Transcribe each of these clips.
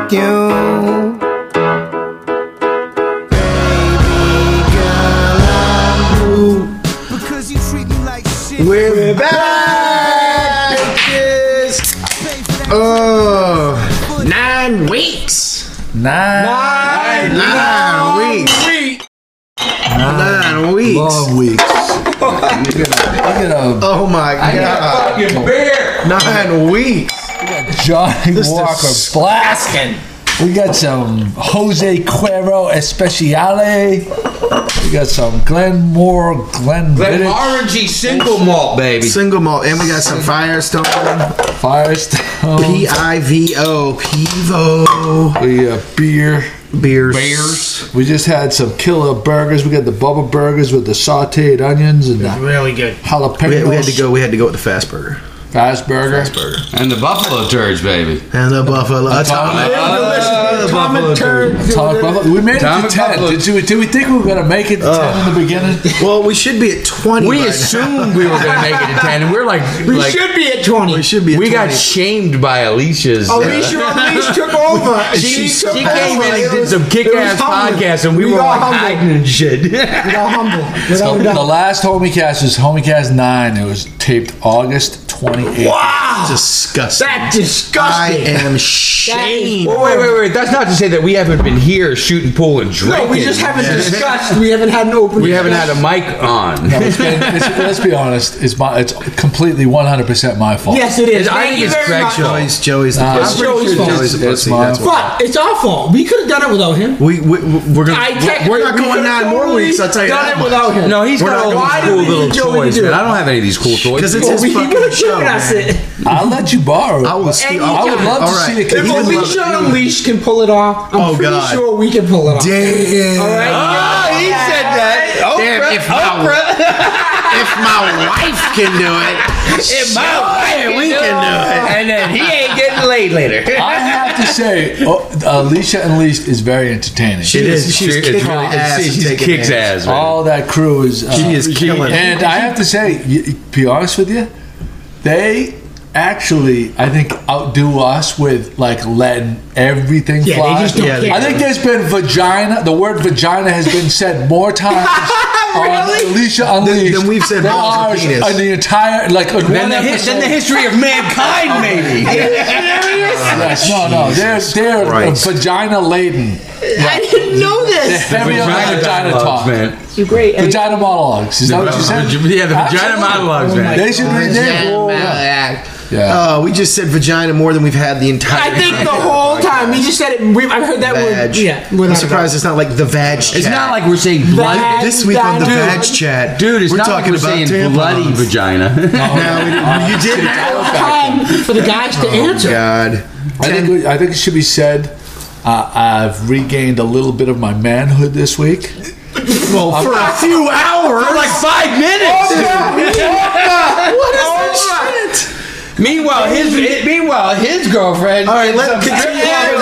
like you. Because you treat me like shit. We're back. Oh, 9 weeks. 9 weeks. 9 weeks. long weeks. Look at Oh my God. Fucking beer. 9 weeks. Johnny This is Walker blasting. We got some Jose Cuervo Especiale. We got some Glenmore, Glenfiddich, Orangey single malt, baby. Single malt. And we got some Firestone. Firestone. Pivo. Pivo. We beer. Beers. We just had some killer burgers. We got the Bubba burgers with the sauteed onions and the Really good. jalapenos. We had to go with the fast burger. Fast burger. And the buffalo turds, baby. And the buffalo. Atomic turd. Atomic buffalo. We made it Atomic to 10. buffalo. Did we think we were going to make it to 10 in the beginning? Well, we should be at 20. We right assumed we were going to make it to 10, and we're like, We should be at 20. now. We should be at we 20. got shamed by Alicia's. Alicia took over. She took came over. in and It did was- some it kick-ass was humble. podcasts, and we were got like humble. hiding and shit. We got humble. So Without a the doubt. last Homiecast was Homiecast 9. It was taped August 28th. Wow. Disgusting. That's I disgusting. am shamed. Well, wait. That's not to say that we haven't been here shooting pool and drinking. No, we just haven't discussed. We haven't had an open. We haven't had a mic on. No, let's be honest. It's completely 100% my fault. Yes, it is. I Thank think you it's very Greg's much. fault. Joey's the Nah, pussy. I'm pretty sure Joey's the it's pussy. my That's fault. what. But it's our fault. We could have done it without him. We're gonna. We're not We going could've 9 more totally weeks. I'll tell you done that it much. without him. No, he's We're got not all going- these Why cool do we little need Joey to toys, do man. it? I don't have any of these cool toys. 'Cause it's Well, his he fucking could have show, given us man. it. I'll let you borrow it. I will steal. I would love to All see right. the If kids. Alicia Unleashed can pull it off, I'm Oh, pretty God. sure we can pull it off. Damn. All right. He said that. Damn, if my wife can do it, we can do it. And then he ain't getting laid later. I have to say, Alicia Unleashed is very entertaining. She is. She's It's kicking really- ass. and She taking kicks names. ass, man. All that crew is. She is killing it. And I have to say, be honest with you, they actually, I think, outdo us with like letting everything Yeah, fly. they just don't care. I think there's been vagina. The word vagina has been said more times on Alicia Unleashed Than we've said than balls or ours penis. in the entire like in Then one the episode. history of mankind, maybe. Yes, no, they're Christ. vagina laden. I didn't know They're this. heavy on the vagina talk. man. You're great. Vagina monologues. Is that what you said? Yeah, the vagina Absolutely. monologues, man. They should rename. Yeah. We just said vagina more than we've had the entire. I think the whole time we just said it. I've heard that word. Vag. Yeah, I'm surprised it's not like the vag chat. It's not like we're saying bloody. Vag. This week on the Dude. vag chat, Dude, it's we're not talking like we're about saying bloody tampons. vagina. No, you did that. time for the guys to answer. God. I think it should be said. I've regained a little bit of my manhood this week. Well, for a few hours. For like 5 minutes. What is this shit? Meanwhile, his girlfriend. All right, let him continue. Oh, you're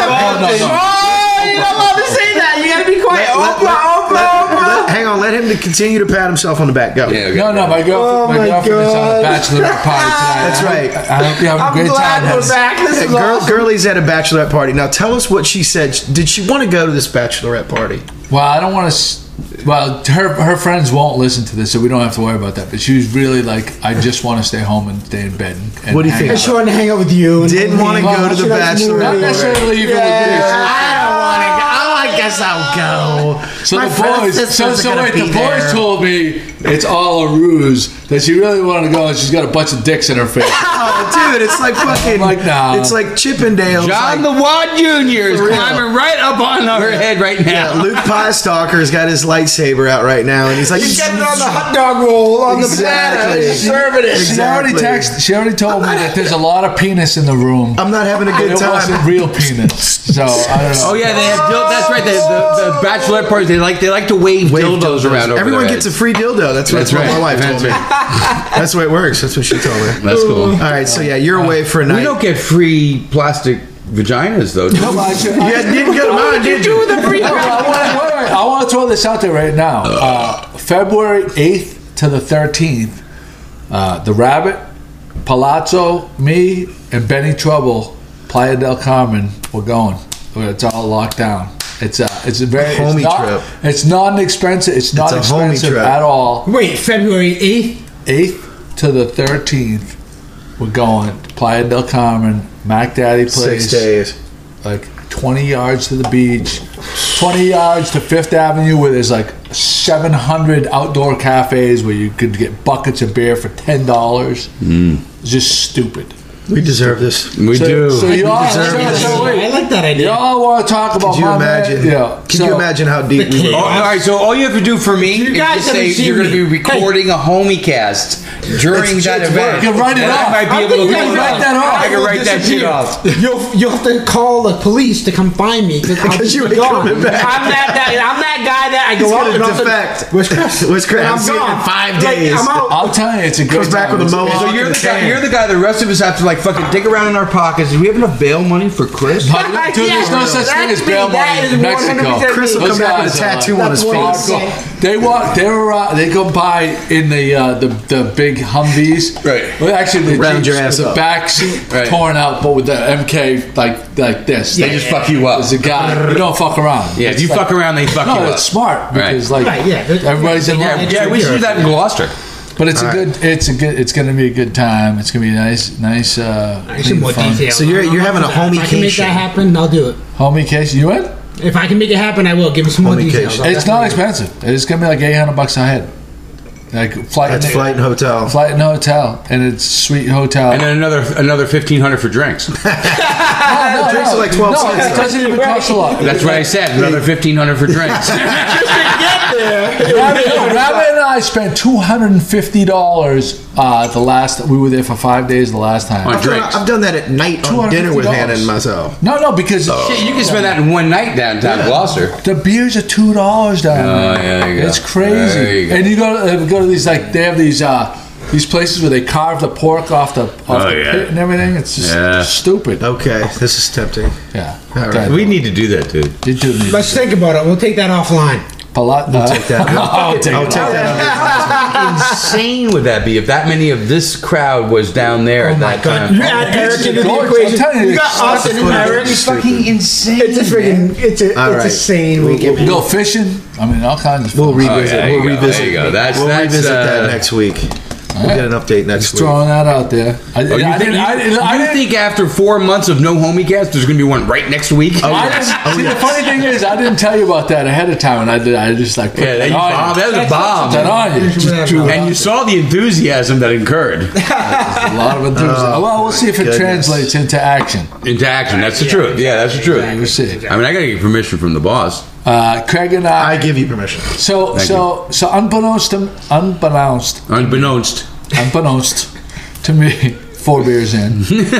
not allowed to say that. You gotta be quiet. Oprah. Hang on, let him continue to pat himself on the back. Go. No, my girlfriend is on a bachelorette party tonight. That's right. I hope you're having a I'm great glad time. we're back. This is Girl, awesome. Girlie's at a bachelorette party. Now tell us what she said. Did she want to go to this bachelorette party? Well, I don't want to. Well, her friends won't listen to this, so we don't have to worry about that. But she was really like, I just want to stay home and stay in bed. And What do you hang think? I out. just wanted to hang out with you. And Didn't want to Well, go to the she likes bachelorette. Not movies. necessarily even with I don't want to go. Oh, I guess I'll go. you. So My the friend's boys. sisters So are gonna wait, be the boys there. told me it's all a ruse. That she really wanted to go, and she's got a bunch of dicks in her face. Oh, dude, it's like fucking. Like, nah. It's like Chippendales. John like, the Wad Jr. is For real. climbing right up on her head right now. Luke Piestalker's got his lightsaber out right now, and he's like, He's getting on the hot dog roll on the platter. Exactly. He's serving it. She already Exactly. She already told me that there's a lot of penis in the room. I'm not having a And good it wasn't time. real penis. So I don't know. Oh yeah, they have. That's right. The bachelorette parties. They like to wave dildos around. Over Everyone their gets a heads. free dildo. That's what right. my wife told That's me. That's the way it works. That's what she told me. That's cool. All right, so yeah, you're away for a night. We don't get free plastic vaginas though. do we? No, but I should- You didn't get mine, did you? I want to throw this out there right now. February 8th to the 13th, the Rabbit, Palazzo, me, and Benny Trouble, Playa del Carmen, we're going. where it's all locked down. It's a very homie trip. It's not expensive. It's not a homie expensive trip. at all. Wait, February 8th? 8th to the 13th, we're going to Playa del Carmen, Mac Daddy Place. 6 days. Like 20 yards to the beach, 20 yards to Fifth Avenue, where there's like 700 outdoor cafes where you could get buckets of beer for $10. It's just stupid. We deserve this. We do. So you all, I like that idea. you all want to talk about Could you my imagine? man? Yeah. Can you imagine how deep we Oh, were? all right, so all you have to do for me is guys just say haven't seen you're going to be me. recording a homie cast during that it's event. You can write it And off. I might be I able to think you can write that off. I can write that shit off. You'll have to call the police to come find me because you I'm ain't gone. coming back. I'm that guy that I He's go out gonna and all of a sudden, defect. Where's Chris? Where's Chris? And I'm I'm seeing gone. in 5 Like, days. I'm out. I'll tell you, it's a good Comes back time. with a It's- mohawk. So you're the guy the rest of us have to like fucking dig around in our pockets. Do we have enough bail money for Chris? Dude, there's no such thing as bail money in Mexico. Chris will Those come back with a guys are tattoo on his That's what face. They go by in the big Humvees. Right. Well, actually, the Round your Jeeps ass with the up. back seat Right. torn out, but with the MK like this. They just fuck you up. There's a guy. You don't fuck around. Yeah, if you fuck around, they fuck you No, up. it's smart because like Right, yeah. everybody's in love. Yeah, we should do that in Gloucester. But it's it's going to be a good time. It's going to be nice. Actually, more fun. details. So you're having a If I can make homie-cation. that happen, I'll do it. Homie case, you in? If I can make it happen, I will. Give me some more details. Homie-cation. It's not expensive. It's going to be like $800 a head. Like flight. That's flight and hotel. Flight and hotel, and it's sweet hotel. And then another $1,500 for drinks. no, drinks are like 12 no, cents. it doesn't even cost a lot. That's what I said. Another $1,500 for drinks. Rabbit and I spent $250 the last. We were there for 5 days the last time. On drinks. I've done that at night on dinner with $250. Hannah and myself. No, because Shit, you can spend that in one night downtown Gloucester. the beers are $2 down there. Oh, yeah, there you go. It's crazy. There you go. And you go to these like they have these places where they carve the pork off the yeah. pit and everything. It's just stupid. Okay, this is tempting. Yeah. All right. We need to do that, dude. You do need Let's think about it. We'll take that offline. We'll take that. I'll take I'll it. take that. How insane would that be if that many of this crowd was down there at that time? You add Eric into the gorgeous. equation. I'm telling you, You got us and Eric. It's fucking insane. It's a friggin' it's All right. insane weekend. Go fishing. I mean, all kinds of. We'll fun. revisit. there you We'll go, revisit. there you go. That's- we'll that's, revisit that next week. We'll get an update next Just week. throwing that out there. I Oh, you think after 4 months of no homie cast, there's going to be one right next week? See, the funny thing is, I didn't tell you about that ahead of time, and I just like put Yeah, that, that on bomb, you. that was a bomb. Put that on you. Just drew And you saw the enthusiasm that incurred a lot of enthusiasm. Well, we'll see if it goodness. translates into action. into action. That's the truth. Yeah, that's the truth. We'll see. I mean, I got to get permission from the boss. Craig and I. I give you permission. So unbeknownst to me, 4 beers in.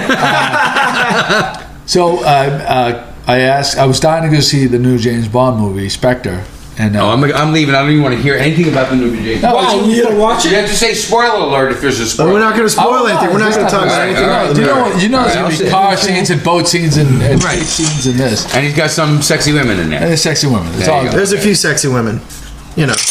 I was dying to go see the new James Bond movie, Spectre. And Oh, I'm leaving. I don't even want to hear anything about the new James. No, Wow, you gonna watch You it? have to say spoiler alert if there's a spoiler. We're not going to spoil anything. We're not going to talk about anything. all right, about the you know movie. what? You know there's All right, gonna be I'll car scenes and boat scenes and street scenes in this. And he's got some sexy women in there. And there's sexy women. It's There all you good. There's a few sexy women. You know,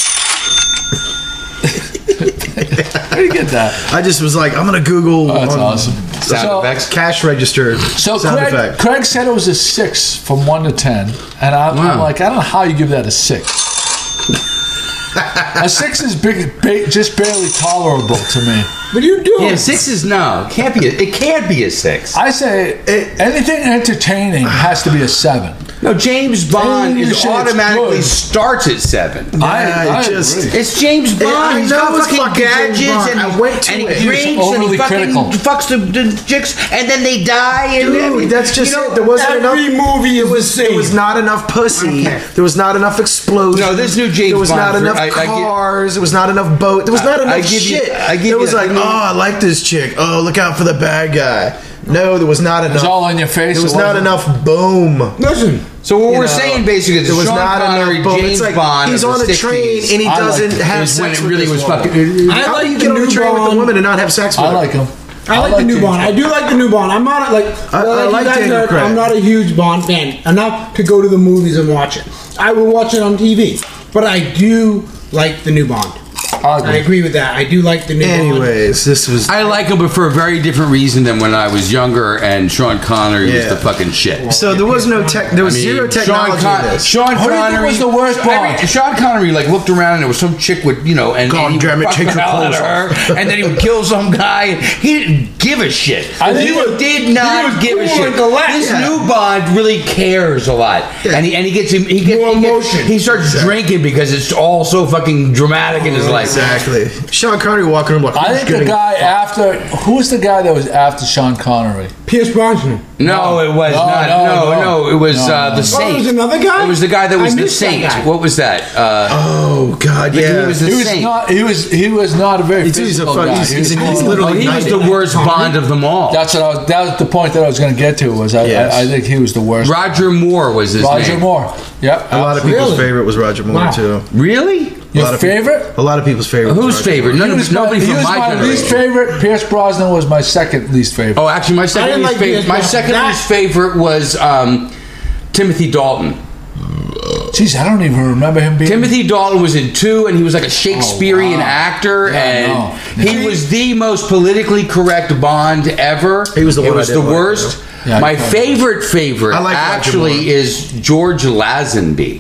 Where do you get that? I just was like, I'm going to Google That's awesome. Sound effects. cash registered So sound effect. Craig said it was a 6 from 1 to 10, and I'm Wow. like, I don't know how you give that a 6. A 6 is just barely tolerable to me. What are you doing? Yeah, 6 is no. It can't be a 6. I say anything entertaining has to be a 7. No, James Bond Holy is shit, it's automatically good. starts at 7. I just- agree. It's James I Bond. He's got know it's fucking fucking James gadgets Bond. and, I went to and it. he drinks and Overly he fucking critical. fucks the chicks and then they die. And Dude, that's just you know, it. There wasn't enough. Every movie is the There same. was not enough pussy. There was not enough explosions. No, this new James There was not Bond, enough I get- cars. There was not enough boat. There was not enough shit. It was like, oh, I like this chick. Oh, look out for the bad guy. No, there was not It was enough. all in your face. There was It not wasn't- enough boom. Listen, So what You we're know, saying basically is there was Sean not Connery, enough boom. James It's like Bond he's of on the a train 60s and he I doesn't like it. have is when sex it with really this was woman. fucking. I How like do you the get on new a train with a Bond. woman and not have sex with I her? like him. I like the new James Bond. I do like the new Bond. I'm not like I you like guys Daniel are- Craig. I'm not a huge Bond fan enough to go to the movies and watch it. I will watch it on TV, but I do like the new Bond. I agree with that. I do like the new Bond. Anyways, this was. I like him, but for a very different reason than when I was younger. And Sean Connery was the fucking shit. So there was no tech. There was zero technology in this. Sean Connery was the worst Bond. Sean Connery looked around and there was some chick with and God damn it, take your clothes off. and then he would kill some guy. He didn't give a shit. I think He did not give a shit. This new Bond really cares a lot, and he gets emotion. He starts drinking because it's all so fucking dramatic in his life. Exactly. Sean Connery walking around like. I think the guy after who was the guy that was after Sean Connery? Pierce Brosnan. No, it was not. No, it was the Saint. Oh, it was another guy? It was the guy that was I the missed that Saint. guy. What was that? Oh God, yeah. He was the Saint. He was not a very He's physical a guy. fucking- he's more of a- literally- He was the worst Bond of them all. That was the point that I was going to get to. I think he was the worst. Roger Moore was his name. Roger Moore. Yep. A lot of people's Really? favorite was Roger Moore Wow. too. Really? Your favorite? A lot of people's favorite. Whose was Roger favorite? Moore. Nobody He from was my my generation. least favorite. Pierce Brosnan was my second least favorite. Oh, actually, my second didn't least like favorite. Pierce My Brosnan. second That- least favorite was Timothy Dalton. Jeez, I don't even remember him being. Timothy Dalton was in 2, and he was like a Shakespearean actor, Yeah, and no. he was the most politically correct Bond ever. He was the one It was I the didn't like, worst. Yeah, My I- favorite I like Roger actually Moore. is George Lazenby.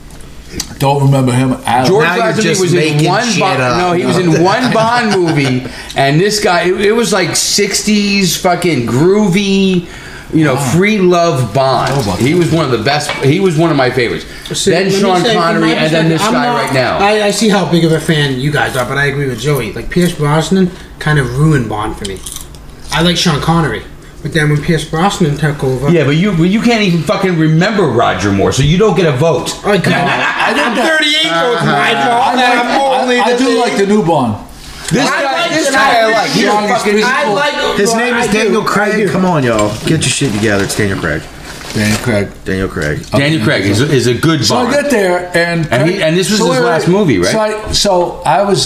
Don't remember him. George Now you're Lazenby just was in making one shit Bond. up. No, he was in one Bond movie, and this guy. It was like '60s fucking groovy. Free love Bond. He was one of the best. He was one of my favorites. See, Then let me Sean say, from Connery, my and then this perspective, guy I'm not- right now. I see how big of a fan you guys are, but I agree with Joey. Like Pierce Brosnan kind of ruined Bond for me. I like Sean Connery, but then when Pierce Brosnan took over, Yeah, but you can't even fucking remember Roger Moore, so you don't get a vote. oh, come on. I'm 38 votes, my fault. I'm only I do like the new Bond. This I guy, like this it. guy, I I like. He's really fucking. like- I like His well, name is I do. Daniel I Craig. do. Come on, y'all. Get your shit together. It's Daniel Craig. Daniel Craig. Daniel Craig. Daniel Craig is a good So I Bond. get there, and this was his last movie, right? So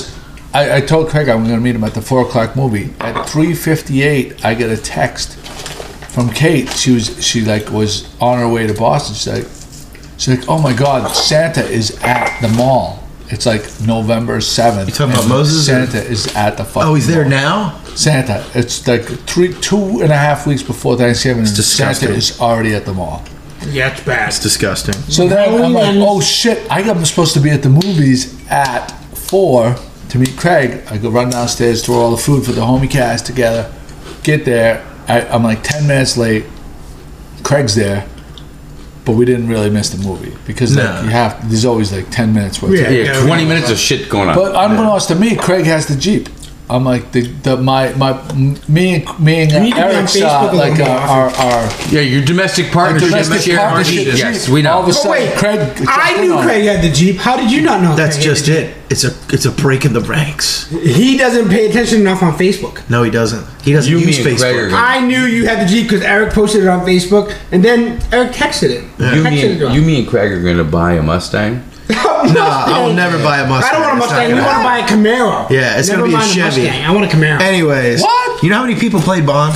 I told Craig I'm going to meet him at the 4:00 movie. At 3:58, I get a text from Kate. She was on her way to Boston. She's like, oh my God, Santa is at the mall. It's like November 7th. You talking about and Moses or- Santa is at the fucking Oh, he's there mall. now. Santa. It's like 2.5 weeks before Thanksgiving. It's and disgusting. Santa is already at the mall. Yeah, it's bad. It's disgusting. So then I'm Halloween like, ends- oh shit, I'm supposed to be at the movies at 4 to meet Craig. I go run downstairs, throw all the food for the homie cast together, get there. I'm like 10 minutes late. Craig's there, but we didn't really miss the movie because like, No. there's always like 10 minutes worth. Yeah. Yeah, 20 minutes of shit going on. But unbeknownst to me, Craig has the Jeep. I'm like me and need to be on Eric's Facebook a like little more our yeah, your domestic partnership. domestic share partnership. Jeep. Jeep. Yes, we know. All of a But sudden, wait, Craig. I knew Craig had the Jeep. How did you not know? That's Craig had just the it. It's a break in the ranks. Jeep? He doesn't pay attention enough on Facebook. No, he doesn't. He doesn't You, me, use and Craig Facebook. are- I knew you had the Jeep because Eric posted it on Facebook, and then Eric texted it. You, me, and Craig are going to buy a Mustang. No, I will never buy a Mustang. I don't want a It's not Mustang. We gonna want to buy a Camaro. Yeah, it's Never gonna be a mind Chevy. Mustang. I want a Camaro. Anyways, What? You know how many people played Bond?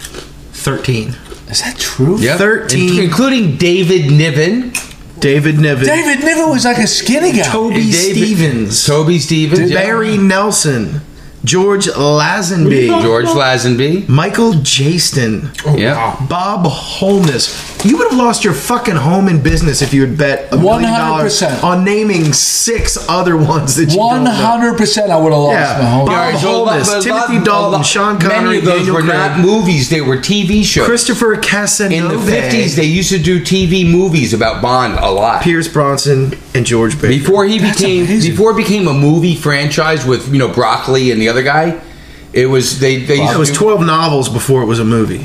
13. Is that true? Yep. 13. Including David Niven. David Niven. David Niven was like a skinny guy. Toby Stevens. Toby Stevens. yeah. Barry Nelson. George Lazenby. George Lazenby. Michael Jaston. Oh, Yeah. wow. Bob Holness. You would have lost your fucking home and business if you had bet $1 million 100%. on naming 6 other ones that you don't know. 100% I would have lost Yeah. my home. Bob All right, so Holness, but Timothy Dalton, Sean Connery, Many of those Daniel were Craig. not movies; they were TV shows. Christopher Casanova. In the 50s, they used to do TV movies about Bond a lot. Pierce Bronson and George Baker. Before he That's became amazing. before it became a movie franchise with Broccoli and the other guy, it was they used It was to do- 12 novels before it was a movie.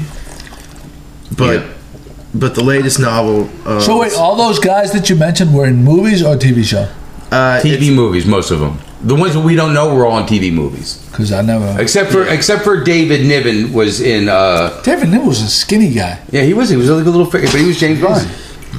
But Yeah. but the latest novel. So wait, all those guys that you mentioned were in movies or TV show? TV movies, most of them. The ones that we don't know were all on TV movies, Because I never. except for David Niven was in. David Niven was a skinny guy. Yeah, he was like a little figure, but he was James Bond.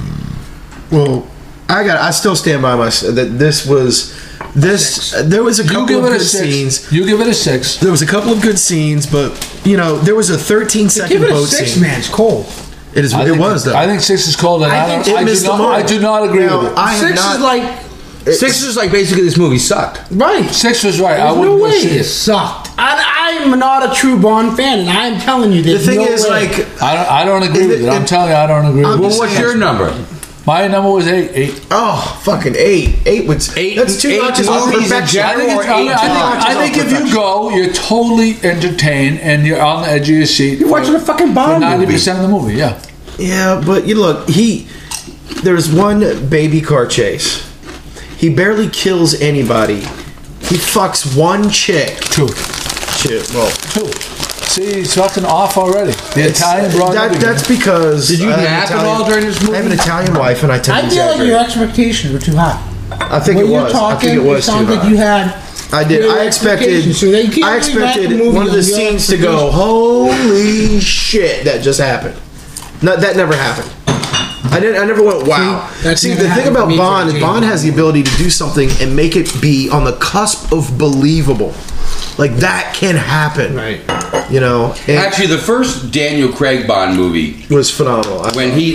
Well, I still stand by my that this was this. There was a You couple give of it a good 6. scenes. You give it a 6. There was a couple of good scenes, but there was a 13-second Give it a boat 6, scene. man. It's cold. It is. I It think- was though. I think 6 is cold, and I I, think don't, it I, missed do the not, mark. I do not agree Now, with it. I have 6 not- is like 6 was like basically this movie sucked. Right. 6 was right. I There's wouldn't no go way see it it. sucked. I'm not a true Bond fan, and I'm telling you, The there's thing no is, way. like, I don't agree with it. I'm telling you, I don't agree with Well, it. what's your number? My number was 8. oh, fucking 8. 8 was 8 That's 2 notches off movies in perfection. general. I think if you go, you're totally entertained and you're on the edge of your seat. You're watching a fucking Bond for movie. 90% of the movie. Yeah. Yeah, but you look, there's one baby car chase. He barely kills anybody. He fucks one chick. 2. Well, 2. See, he's fucking off already. The Italian broad. that's because Did you I have an nap at all during this movie? I have an Italian wife, and I tend I to feel like exaggerate. your expectations were too high. I think it When you're was. talking, I think it was too sounds like high. you had. I did. your I expected. expectations, so they can't I really back the expected movie one of on the your scenes to go. Holy shit! That just happened. No, that never happened. I never went wow. that's See, never the thing happened about to me Bond for is James Bond has the ability to do something and make it be on the cusp of believable. Like that can happen. Right. You know. And Actually, the first Daniel Craig Bond movie, was phenomenal. when he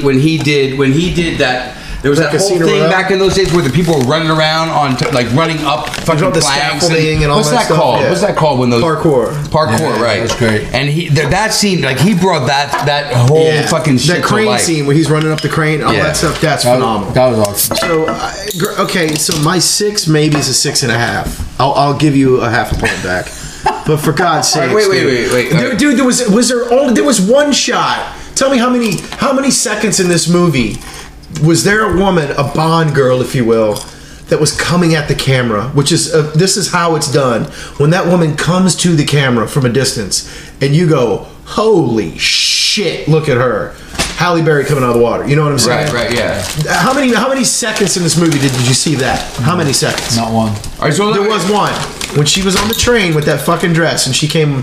did that, there was That that whole Casino thing Royale? back in those days where the people were running around on like running up fucking about the flags scaffolding and all what's that that stuff? called? Yeah. What's that called when those Parkour. Parkour, Yeah, right? that's great. And that scene, like he brought that whole fucking shit that crane to life. scene where he's running up the crane, all Yeah. that stuff. That's That phenomenal. was awesome. So okay, so my 6 maybe is a 6.5. I'll give you a half a point back. But for God's sake, Wait. dude, there was one shot. Tell me how many seconds in this movie was there a woman, a Bond girl, if you will, that was coming at the camera? Which is this is how it's done. When that woman comes to the camera from a distance, and you go, "Holy shit! Look at her." Halle Berry coming out of the water. You know what I'm saying? Right, yeah. How many seconds in this movie did you see that? How many seconds? Not one. All right, so There was one when she was on the train with that fucking dress, and she came.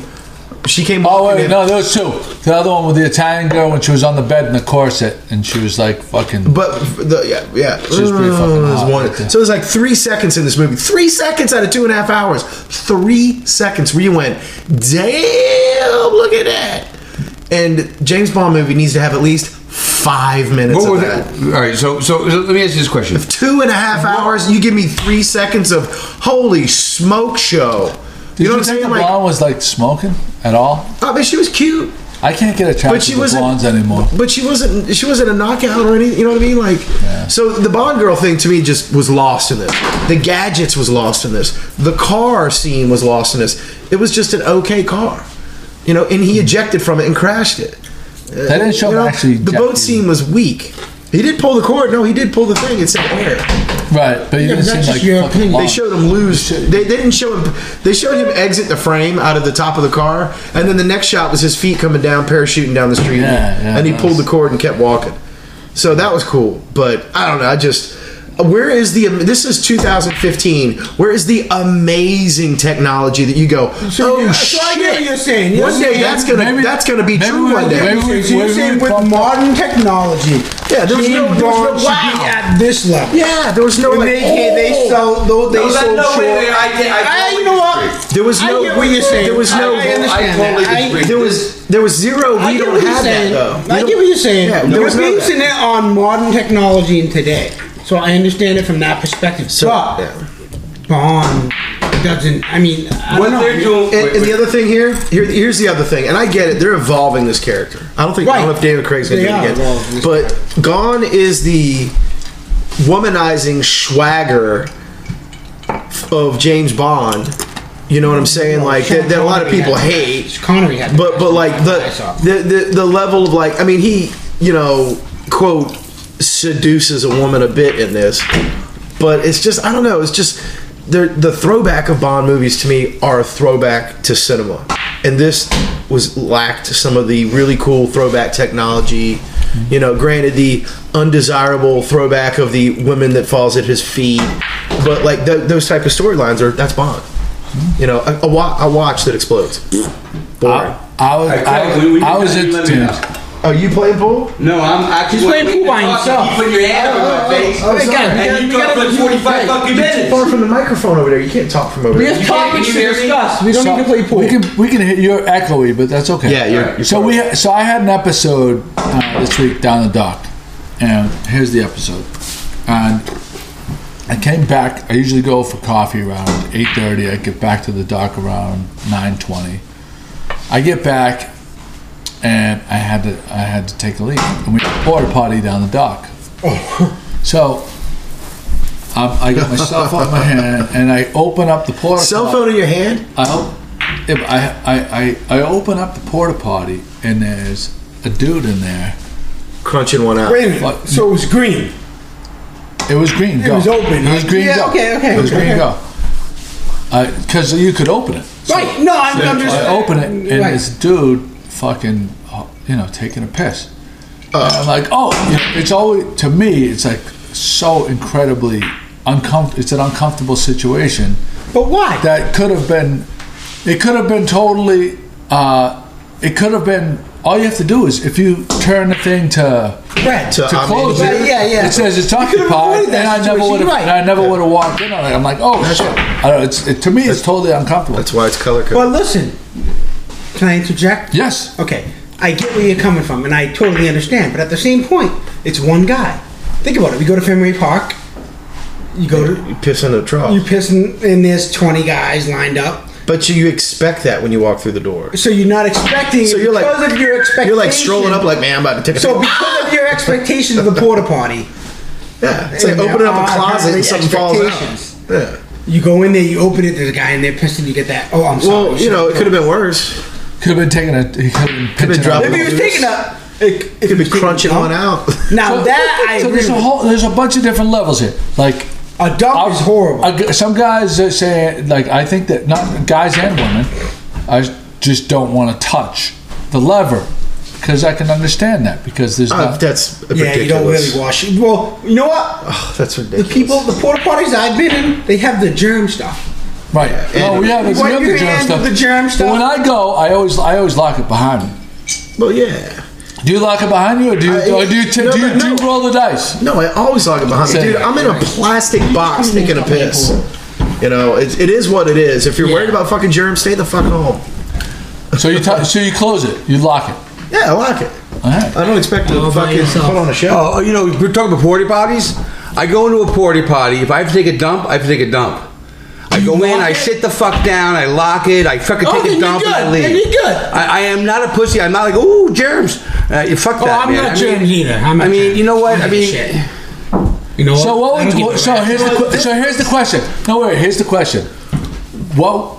Oh walking wait, in. no, there was 2. The other one with the Italian girl when she was on the bed in the corset and she was like fucking. But yeah, She was pretty fucking there's hot one. right there. So there's like 3 seconds in this movie. 3 seconds out of 2.5 hours. 3 seconds where you went, damn, look at that. And James Bond movie needs to have at least 5 minutes What of was that. it? All right, so let me ask you this question. 2.5 hours. You give me 3 seconds of holy smoke show. Did You know what I'm think saying? the Like, blonde was like smoking at all? I mean, she was cute. I can't get But attracted she to wasn't blondes anymore. But she wasn't a knockout or anything. You know what I mean? Like, so the Bond girl thing to me just was lost in this. The gadgets was lost in this. The car scene was lost in this. It was just an okay car, you know. And he ejected from it and crashed it. They didn't show You him know, actually. the boat scene was weak. He did pull the cord. No, he did pull the thing. It said air. Right, but he Yeah, didn't but that's seem just like your fucking opinion. blonde. They showed him lose. They didn't show him. They showed him exit the frame out of the top of the car, and then the next shot was his feet coming down, parachuting down the street, Yeah, and he nice. pulled the cord and kept walking. So that was cool. But I don't know. I just. Where is the? This is 2015. Where is the amazing technology that you go? So Oh I shit! get what you're saying. You're One day saying that's gonna be maybe true. we- One day. maybe So you're saying with modern technology, Yeah, there was James no Bond should wow. be at this level. Yeah, there was no And like. they sold short. You know what? There was no. I get what you're saying. There was no. I understand totally that. disagree. There was zero. I We get don't what you're have that saying. though. I get what you're saying. Yeah, there You're was no basing it on modern technology and today, so I understand it from that perspective. So, but yeah. Bond doesn't. I mean, I What don't know. they're doing. And the other thing here's the other thing, and I get it. They're evolving this character. I don't Right. know if Daniel Craig's going to They do are it evolving again. this But Gone is the womanizing swagger of James Bond. You know what I'm saying? Like that a lot of people hate. Connery had, But like the level of like, I mean, he, you know, quote, seduces a woman a bit in this, but it's just, I don't know, it's just the throwback of Bond movies to me are a throwback to cinema, and this was lacked some of the really cool throwback technology. You know, granted, the undesirable throwback of the women that falls at his feet, but like those type of storylines that's Bond. You know, a watch that explodes. Boring. I was into. Oh, you playing pool? No, I'm actually He's playing pool by himself. You put your hand over my face. Oh, sorry. And you talk for 45 fucking You're too minutes. far from the microphone over there. You can't talk from over We there. have topics can to you hear me? discuss. We don't need to play pool. We can hit. You're echoey, but that's okay. Yeah, you're So I had an episode this week down the dock, and here's the episode, and I came back. I usually go for coffee around 8:30. I get back to the dock around 9:20. I get back, and I had to take a leak. And we had a porta potty down the dock. So I got my cell phone in my hand, and I open up the porta. Cell phone in your hand? I open up the porta potty, and there's a dude in there. Crunching one out. Wait a minute. So it was green. It was green. Go. It was open. It was green. Yeah, Go. okay. It was green. Go. Because you could open it. Right. No, I'm just. I open it, and Right. this dude fucking, taking a piss. And I'm like, it's always, to me, it's like so incredibly uncomfortable. It's an uncomfortable situation. But why? That could have been, it could have been totally, it could have been, all you have to do is if you turn the thing to Red. To close Right, it, yeah. it says it's could've occupied, avoided that and I never situation, would have, right. I never would have walked in on it. I'm like, oh shit! I don't know, to me, it's totally uncomfortable. That's why it's color coded. But listen, can I interject? Yes. Okay, I get where you're coming from, and I totally understand. But at the same point, it's one guy. Think about it. We go to Fenway Park. You go to You piss in the trough. you pissing, and there's 20 guys lined up. But you expect that when you walk through the door. So you're not expecting. So you're like- because of your expectation. You're like strolling up like, man, I'm about to take a So because of your expectation of the porta potty, yeah, it's like and opening up a there are closet and something falls expectations. out. Yeah. you go in there, you open it, there's a guy in there pissing, you get that. Oh, I'm sorry. Well, it could have been worse. Could have been taking a. He could have been pinching dropping out. Maybe he was taking a. It Could be crunching one out. Now that I So agree with. there's a bunch of different levels here. Like A dump is horrible. Some guys say, like, I think that not guys and women, I just don't want to touch the lever because I can understand that because there's not. That's Yeah, ridiculous. you don't really wash it. Well, you know what? Oh, that's The ridiculous. people, the porta potties I've been in, they have the germ stuff. Right. No, we have You wipe the your germ hands stuff. with the germ But stuff. when I go, I always lock it behind me. Well, yeah. Do you lock it behind you, or do you roll the dice? No, I always lock it behind me. Same. Dude, I'm in a plastic box taking a piss. It is what it is. If you're worried about fucking germs, stay the fuck home. So you close it, you lock it. Yeah, I lock it. All right. I don't expect to All by fucking yourself. put on a show. Oh, we're talking about porta potties. I go into a porta potty. If I have to take a dump, I have to take a dump. I go in, I sit the fuck down, I lock it, I fucking take then a dump you're and I good. leave. Then you're good. I am not a pussy. I'm not like, ooh, germs. You fuck that, I'm man. not germs either. I'm not I mean, germs. you know what? I I don't give a mean, shit. You know So what? I don't give a so rat's. here's the question. No, wait. Here's the question. What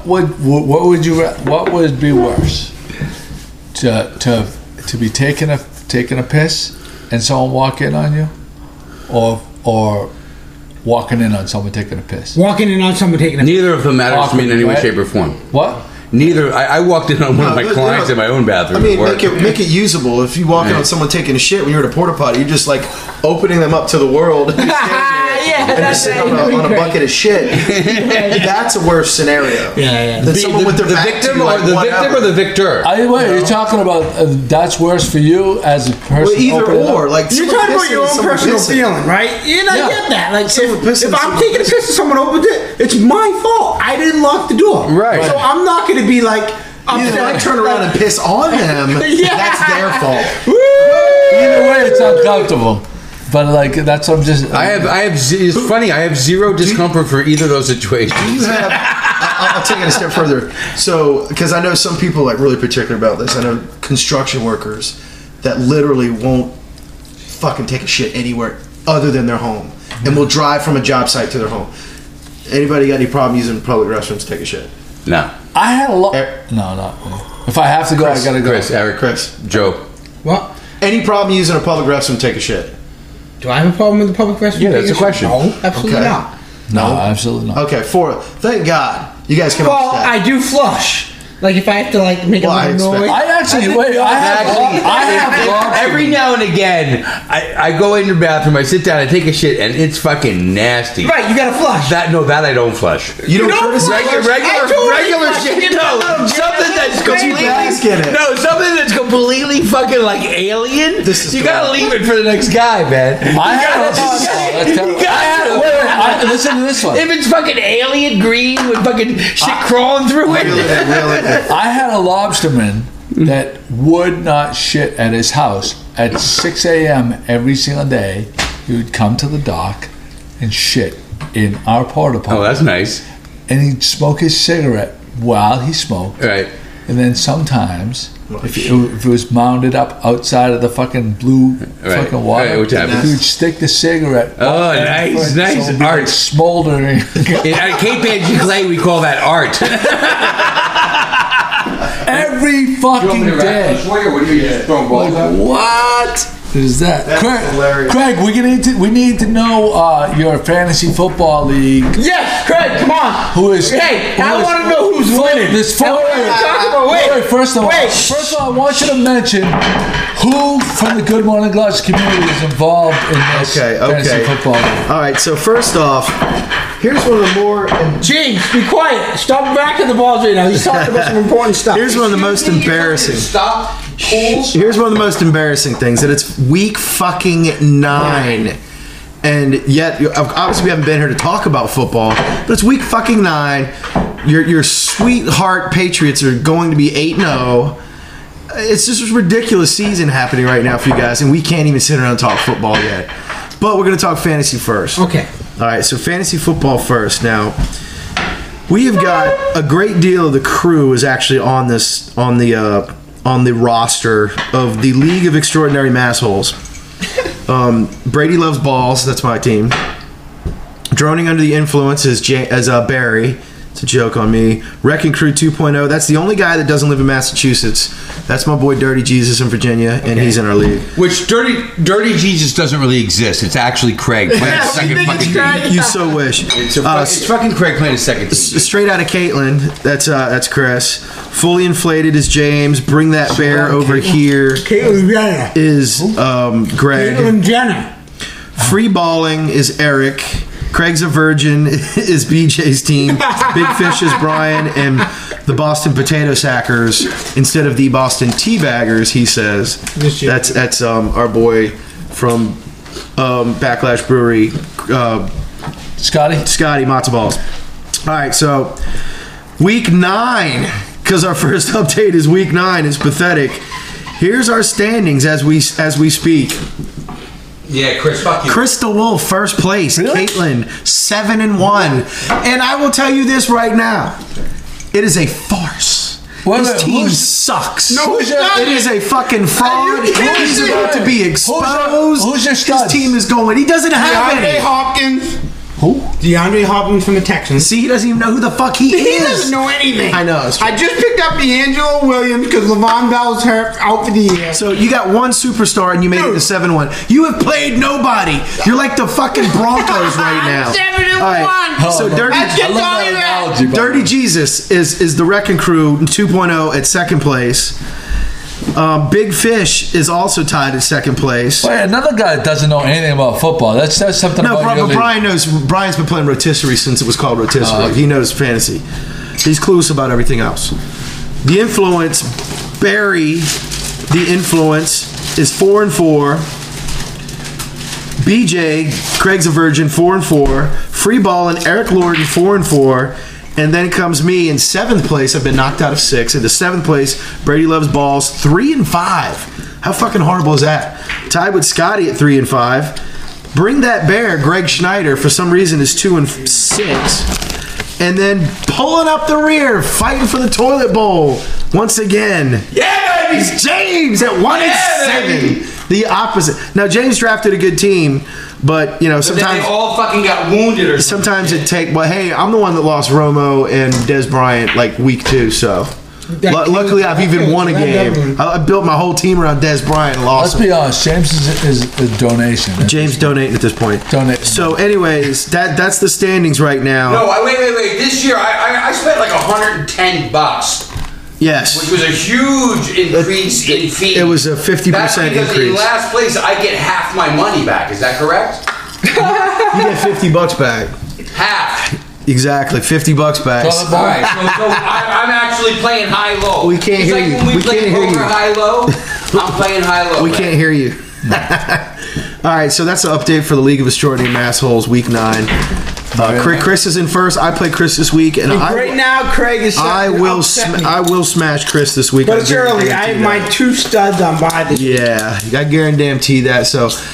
would be worse? To be taking a piss and someone walk in on you, or walking in on someone taking a piss? Walking in on someone taking a neither of them matters to me in any way, Right. shape, or form. What? Neither. I walked in on one of my clients in my own bathroom. I mean, at work. make it usable. If you walk in on someone taking a shit when you're at a porta potty, you're just like opening them up to the world. And you're standing there and just sitting on a bucket of shit. That's a worse scenario. Yeah. Than someone with their the back victim, to you, like, or the 1 victim, hour. or the victor. You're talking about that's worse for you as a person. Well, either opening up? or. Like You're someone talking about pissing your and own someone personal pissing. feeling, right? And I Yeah. get that. Like, Someone pissing, if I'm someone taking a pissing. piss and someone opens it, it's my fault. I didn't lock the door. Right. So I'm not going to be like, Either I turn around and piss on them, Yeah. that's their fault. Either way, it's uncomfortable. But like that's what I'm just. It's funny. I have zero discomfort for either of those situations. You have. I'll take it a step further. So, because I know some people like really particular about this. I know construction workers that literally won't fucking take a shit anywhere other than their home, and will drive from a job site to their home. Anybody got any problem using public restrooms to take a shit? No. I had a lot. Eric. No, not. If I have to go, Chris, I gotta go. Chris, Eric, Chris, Joe. What? any problem using a public restroom to take a shit? Do I have a problem with the public restroom? Yeah, that's a question. No, absolutely Okay. not. No, absolutely not. Okay, thank God you guys can Well, understand. I do flush. Like if I have to like make Well, a I lot of expect- noise. I actually wait. I have lobster. Every now and again, I go in the bathroom, I sit down, I take a shit, and it's fucking nasty. Right, you gotta flush. That I don't flush. you don't don't courtesy flush? flush? Regular shit. No, something that's completely bask in it. no, something that's completely fucking like alien. This is you gotta leave it for the next guy, man. I had listen to this one. If it's fucking alien green with fucking shit crawling through it. I had a lobsterman that would not shit at his house at 6 a.m. every single day. He would come to the dock and shit in our porta potty. Oh, that's nice. And he'd smoke his cigarette while he smoked. Right. And then sometimes, if it was mounted up outside of the fucking blue fucking water, Right, which happens. he would stick the cigarette. Oh, nice, nice. So it'd be Art. like smoldering. At Cape Ann Clay, we call that art. Every fucking day. What is that? That's Craig, hilarious. Craig, we need to know your fantasy football league. Yes, Craig, come on. Who is? Hey, who I is- want to know who's winning. This Now, what are you talking about? Wait, First of all, I want you to mention who from the Good Morning Gloucester community is involved in this fantasy football league. All right, so first off, here's one of the more. James, be quiet. Stop backing the balls right now. He's talking about some important stuff. Here's one of the most embarrassing. Stop. Pools. Here's one of the most embarrassing things that it's week fucking 9. And yet, obviously, we haven't been here to talk about football, but it's week fucking 9. Your sweetheart Patriots are going to be 8-0. It's just a ridiculous season happening right now for you guys, and we can't even sit around and talk football yet. But we're going to talk fantasy first. Okay. All right, so fantasy football first. Now, we have got a great deal of the crew is actually on the roster of the League of Extraordinary Massholes. Brady Loves Balls, that's my team. Droning Under the Influence is Barry. It's a joke on me. Wrecking Crew 2.0, that's the only guy that doesn't live in Massachusetts. That's my boy Dirty Jesus in Virginia, and he's in our league. Which Dirty Jesus doesn't really exist. It's actually Craig playing a second fucking team. You so wish. It's fucking Craig playing a second team. Straight out of Caitlin, that's Chris. Fully Inflated is James. Bring That Bear over here Caitlyn Jenner. is Greg. Caitlyn Jenner. Free Balling is Eric. Craig's a Virgin is BJ's team. Big Fish is Brian. And the Boston Potato Sackers instead of the Boston Teabaggers, he says. That's our boy from Backlash Brewery, Scotty Matzo Balls. All right, so week 9, because our first update is week 9, is pathetic. Here's our standings as we speak. Yeah, Chris, fuck you. Chris the Wolf, first place. Really? Caitlin, 7-1. And I will tell you this right now. It is a farce. His team sucks. No, who's your- it is a fucking fraud. He's about to be exposed. Who's your His studs? team is going. He doesn't have DeAndre any. Hopkins. Who? DeAndre Hopkins from the Texans. See, he doesn't even know who the fuck he He is. doesn't know anything. I know. It's true. I just picked up D'Angelo Williams because Levon Bell's hurt out for the year. So you got one superstar and you made it to 7-1. You have played nobody. You're like the fucking Broncos right now. 7-1. All right. So Dirty, I just I love told that you that. analogy, by the Dirty way. Jesus is the Wrecking Crew 2.0 at second place. Big Fish is also tied at second place. Wait, another guy that doesn't know anything about football. That's something No, about your but league. Brian knows. Brian's been playing rotisserie since it was called rotisserie. okay. He knows fantasy. He's clueless about everything else. The Influence, Barry, the Influence is 4-4. BJ, Craig's a Virgin, 4-4. Free Ball and Eric Lorden, 4-4. And then comes me in 7th place. I've been knocked out of 6. In the 7th place, Brady Loves Balls, 3-5. How fucking horrible is that? Tied with Scotty at 3-5. Bring That Bear, Greg Schneider, for some reason is 2-6. And then pulling up the rear, fighting for the toilet bowl once again. Yeah, baby! It's James at 1-7. The opposite. Now James drafted a good team, but you know Then sometimes. they all fucking got wounded or something. Sometimes it take. Well, hey, I'm the one that lost Romo and Des Bryant like week 2, so luckily I've even won a game. I built my whole team around Des Bryant and Let's lost. be honest. James is a donation. James donating at this point. Donate. So, anyways, that's the standings right now. No, wait. This year, I spent like $110, Yes, which was a huge increase in fee. it was a 50% That's because in increase. last place, I get half my money back. Is that correct? You get $50 back. Half. Exactly, $50 back. All right, so I'm actually playing high-low. We can't It's hear like you. when we We play can't hear poker you. high-low, I'm playing high-low. We can't hear you. All right, so that's the update for the League of Extraordinary Massholes, Week 9. Chris is in first. I play Chris this week, and Right now, Craig is. I will smash Chris this week. But it's early. I have my 2 studs on by this. Yeah, I guarantee that. So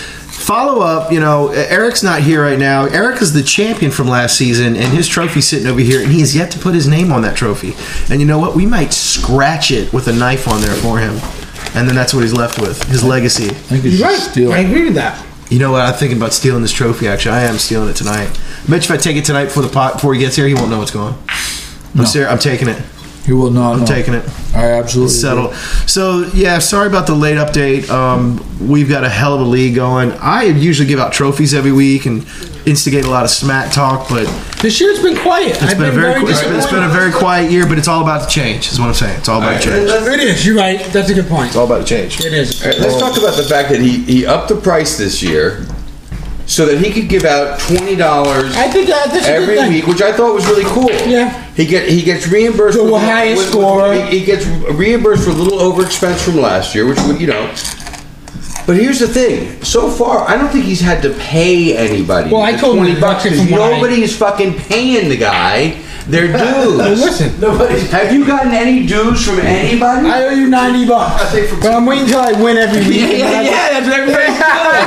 follow up. You know, Eric's not here right now. Eric is the champion from last season, and his trophy's sitting over here, and he has yet to put his name on that trophy. And you know what? We might scratch it with a knife on there for him, and then that's what he's left with, his legacy. I think You're right. I agree with that. You know what? I'm thinking about stealing this trophy. Actually, I am stealing it tonight. I bet you if I take it tonight before he gets here, he won't know it's gone. I'm serious. I'm taking it. He will not. I'm taking it. I absolutely settled. So yeah, sorry about the late update. We've got a hell of a league going. I usually give out trophies every week and instigate a lot of smack talk, but this year's been quiet. It's been a very quiet year, but it's all about to change. Is what I'm saying. It's all about to change. It is. You're right. That's a good point. It's all about to change. It is. All right, let's talk about the fact that he upped the price this year, so that he could give out $20 I think that's every week, which I thought was really cool. Yeah. He gets reimbursed for the highest score. He gets reimbursed for a little overexpense from last year, which you know. But here's the thing. So far, I don't think he's had to pay anybody. Well, I told him $20 because nobody is fucking paying the guy their dues. Well, listen, have you gotten any dues from anybody? I owe you $90. But I'm waiting until I win every week. Yeah, that's what everybody's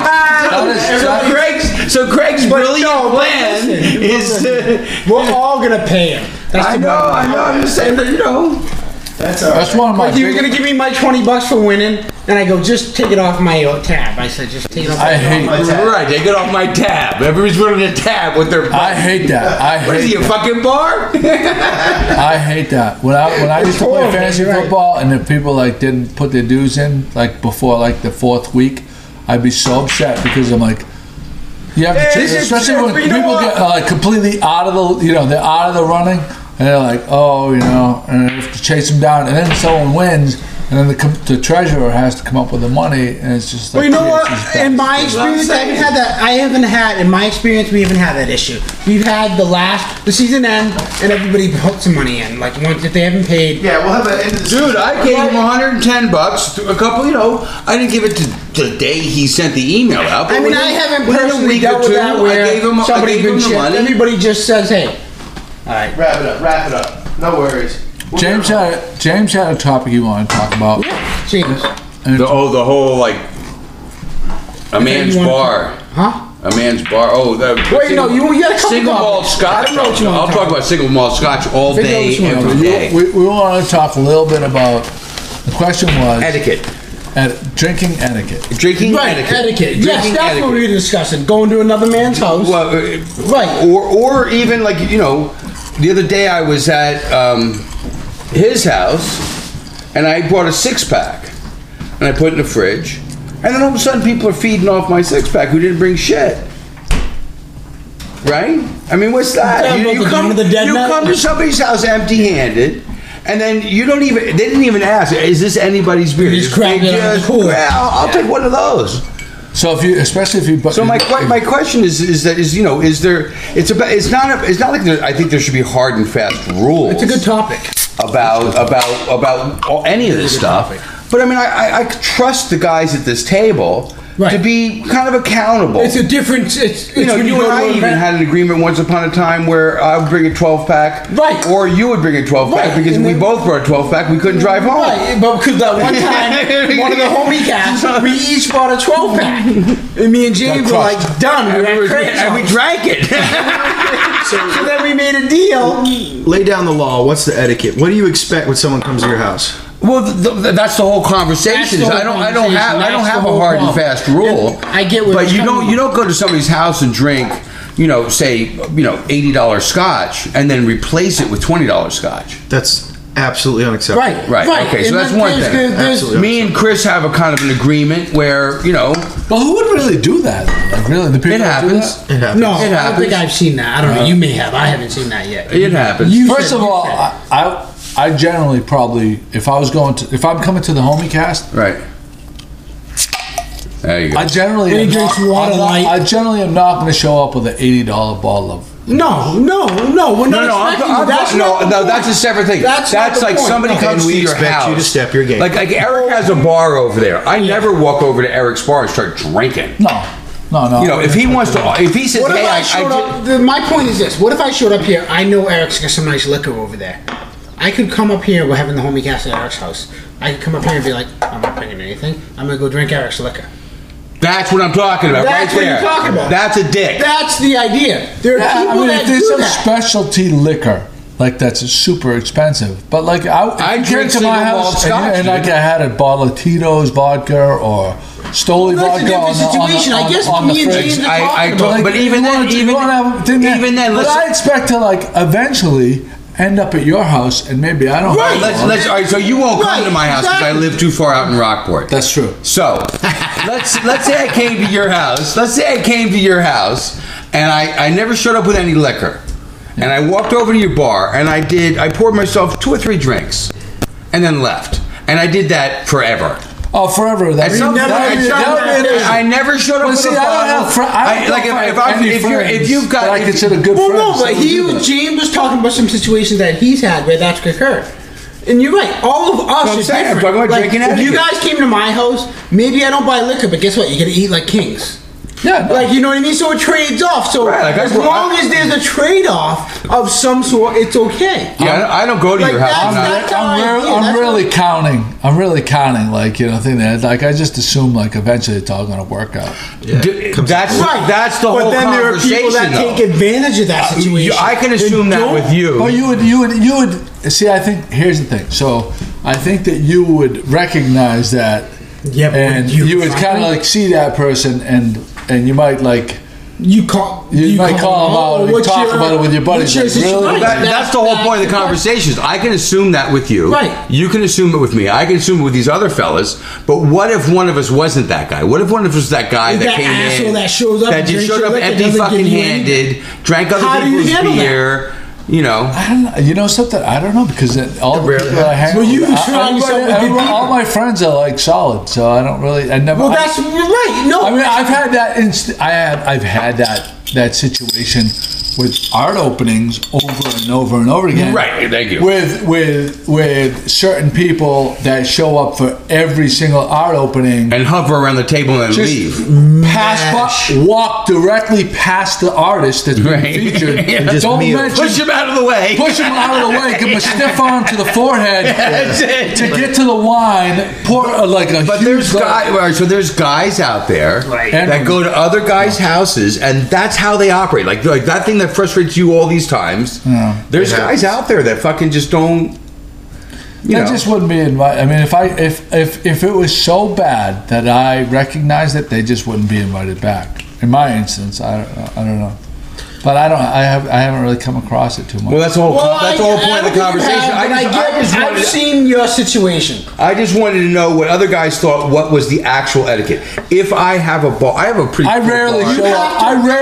doing. So Craig's brilliant plan is we're all gonna pay him. I know. I'm just saying that, you know. That's one of my. Like he was gonna give me my $20 for winning, and I go, just take it off my tab. I said, just take it off. I hate my tab. Right, take it off my tab. Everybody's running a tab with their. I hate that. What is he, a fucking bar? I hate that. When I used to play fantasy football, and if people like didn't put their dues in like before like the 4th week, I'd be so upset because I'm like. You have to chase, especially when people get completely out of the, they're out of the running, and they're like, oh, and you have to chase them down, and then someone wins, and then the treasurer has to come up with the money, and it's just like. Well, you know what? In my experience, I haven't had. In my experience, we haven't had that issue. We've had the season end, and everybody put some money in. Like once if they haven't paid. Yeah, we'll have an end of the Dude, I gave him $110. A couple, I didn't give it to the day he sent the email out. I mean, I haven't personally dealt with that where I gave him the money. Everybody just says, "Hey, all right, wrap it up. No worries." James had a topic he wanted to talk about. James. The whole like a man's bar. Huh? A man's bar. Oh, wait, no, you got a couple single malt scotch. I'll talk about single malt scotch all day, every day. We want to talk a little bit about. The question was etiquette. Drinking etiquette. Drinking etiquette. Yes, that's what we were discussing. Going to another man's house. Well, right. Or even like the other day I was at his house, and I bought a 6-pack, and I put it in the fridge, and then all of a sudden people are feeding off my 6-pack who didn't bring shit. Right? I mean, what's that? You come to somebody's house empty-handed. And then they didn't even ask, is this anybody's beer? You just grabbed it out of the cooler. I'll take one of those. So especially if you. So my question is there? It's not like I think there should be hard and fast rules. It's a good topic about any of this stuff. But I mean, I trust the guys at this table. Right. To be kind of accountable. It's a different. You and I even had an agreement once upon a time where I would bring a 12-pack, right? Or you would bring a 12-pack because we both brought a 12-pack. We couldn't drive home, right? But because that one time, one of the homie cats, we each bought a 12-pack, and me and James were like done. And we drank it. So then we made a deal. Lay down the law. What's the etiquette? What do you expect when someone comes to your house? Well, that's the whole conversation. I don't have a hard and fast rule. I get what. But you don't go to somebody's house and drink, say $80 scotch and then replace it with $20 scotch. That's absolutely unacceptable. Right. Okay, so that's one thing. Absolutely. Me and Chris have a kind of an agreement where Well, who would really do that? Like really, the people. It happens. It happens. No, I don't think I've seen that. I don't know. You may have. I haven't seen that yet. It happens. First of all, I generally probably if I'm coming to the homie cast, right. There you go. I generally am not going to show up with an $80 bottle of. No, we're not. No, that's a separate thing. That's like somebody comes to your house. You to step your game. Like Eric has a bar over there. I never walk over to Eric's bar and start drinking. No. If he wants to, if he says, "Hey, I showed up." My point is this: what if I showed up here? I know Eric's got some nice liquor over there. I could come up here. We're having the homie cast at Eric's house. I could come up here and be like, "I'm not bringing anything. I'm gonna go drink Eric's liquor." That's what I'm talking about. That's right what there. you're talking about. That's a dick. That's the idea. There are Yeah, people I mean, that if there's do some that. specialty liquor, like that's super expensive, but like I you drink came to my single malt house scotch, and like dude. I had a bottle of Tito's vodka or Stoli That's a vodka different on the, situation. I guess on the me and fridge. James are I talking told- about. but even you then- wanna- you even- wanna have a thing there. even then, but listen- I expect to like eventually end up at your house, and maybe I don't. Right. Let's. All right. So you won't come Right, to my house because I exactly. live too far out in Rockport. That's true. So, let's say I came to your house. Let's say I came to your house, and I never showed up with any liquor, and I walked over to your bar, and I poured myself 2 or 3 drinks, and then left, and I did that forever. Oh, forever. That At some point, I never showed up Well, with see, a I don't bottle. have fr- I don't like know if you've got that I if- consider good Well, friends. no, but that would do that. James was talking about some situations that he's had where that's occurred. And you're right. All of us I'm are saying, I'm different. talking about Like, drinking if you etiquette. guys came to my house, maybe I don't buy liquor, but guess what? You're gonna eat like kings. Yeah, no. Like, you know what I mean? So it trades off. So Right, like as long as there's a trade-off of some sort, it's okay. Yeah, I don't go to Like your house. that- and I- that's how I feel. I'm That's really what- counting. I'm really counting. Like thinking that. Like I just assume like eventually it's all going to work out. That's Right. that's the but whole then there are people conversation. that take advantage of that situation. I can assume And that don't- with you. But you would see. I think here's the thing. So I think that you would recognize that, Yeah, but and you you would kind fucking- of like see that person, and you might like. You call. You might call them out and what's talk about it with your buddies, what's your like, really? situation? That's the whole point of the conversation. Is I can assume that with you. Right. You can assume it with me. I can assume it with these other fellas. But what if one of us wasn't that guy? What if one of us was that guy Is that that came asshole in that shows up that and just drinks showed your up liquor, empty doesn't fucking give you handed, drank other How do you people's handle that? beer? You know. I don't know. You know something? I don't know because all the people that I hang Well, you with, surround yourself with good all people. my friends are like solid, so I don't really. I never. Well, that's right. No, I mean, I've had that. I've had that situation with art openings over and over and over again. Right, thank you. With certain people that show up for every single art opening. And hover around the table and then Just leave. walk directly past the artist that's being Right. featured. Yeah. Just Don't meal. mention. Push him out of the way. Push him out of the way, give him a stiff arm to the forehead That's it. to get to the wine. Pour like a But huge there's glass. guys. Right, so there's guys out there Right. that go to other guys' houses, and that's how they operate. Like that thing that frustrates you all these times. Yeah. There's It guys happens. out there that fucking just don't. You I know. just wouldn't be invited. I mean, if it was so bad that I recognized it, they just wouldn't be invited back. In my instance, I don't know, but I haven't really come across it too much. Well, that's the whole. That's the whole point of the conversation. I've seen your situation. I just wanted to know what other guys thought. What was the actual etiquette? If I have a bar, I have a pretty. I cool rarely bar. show up.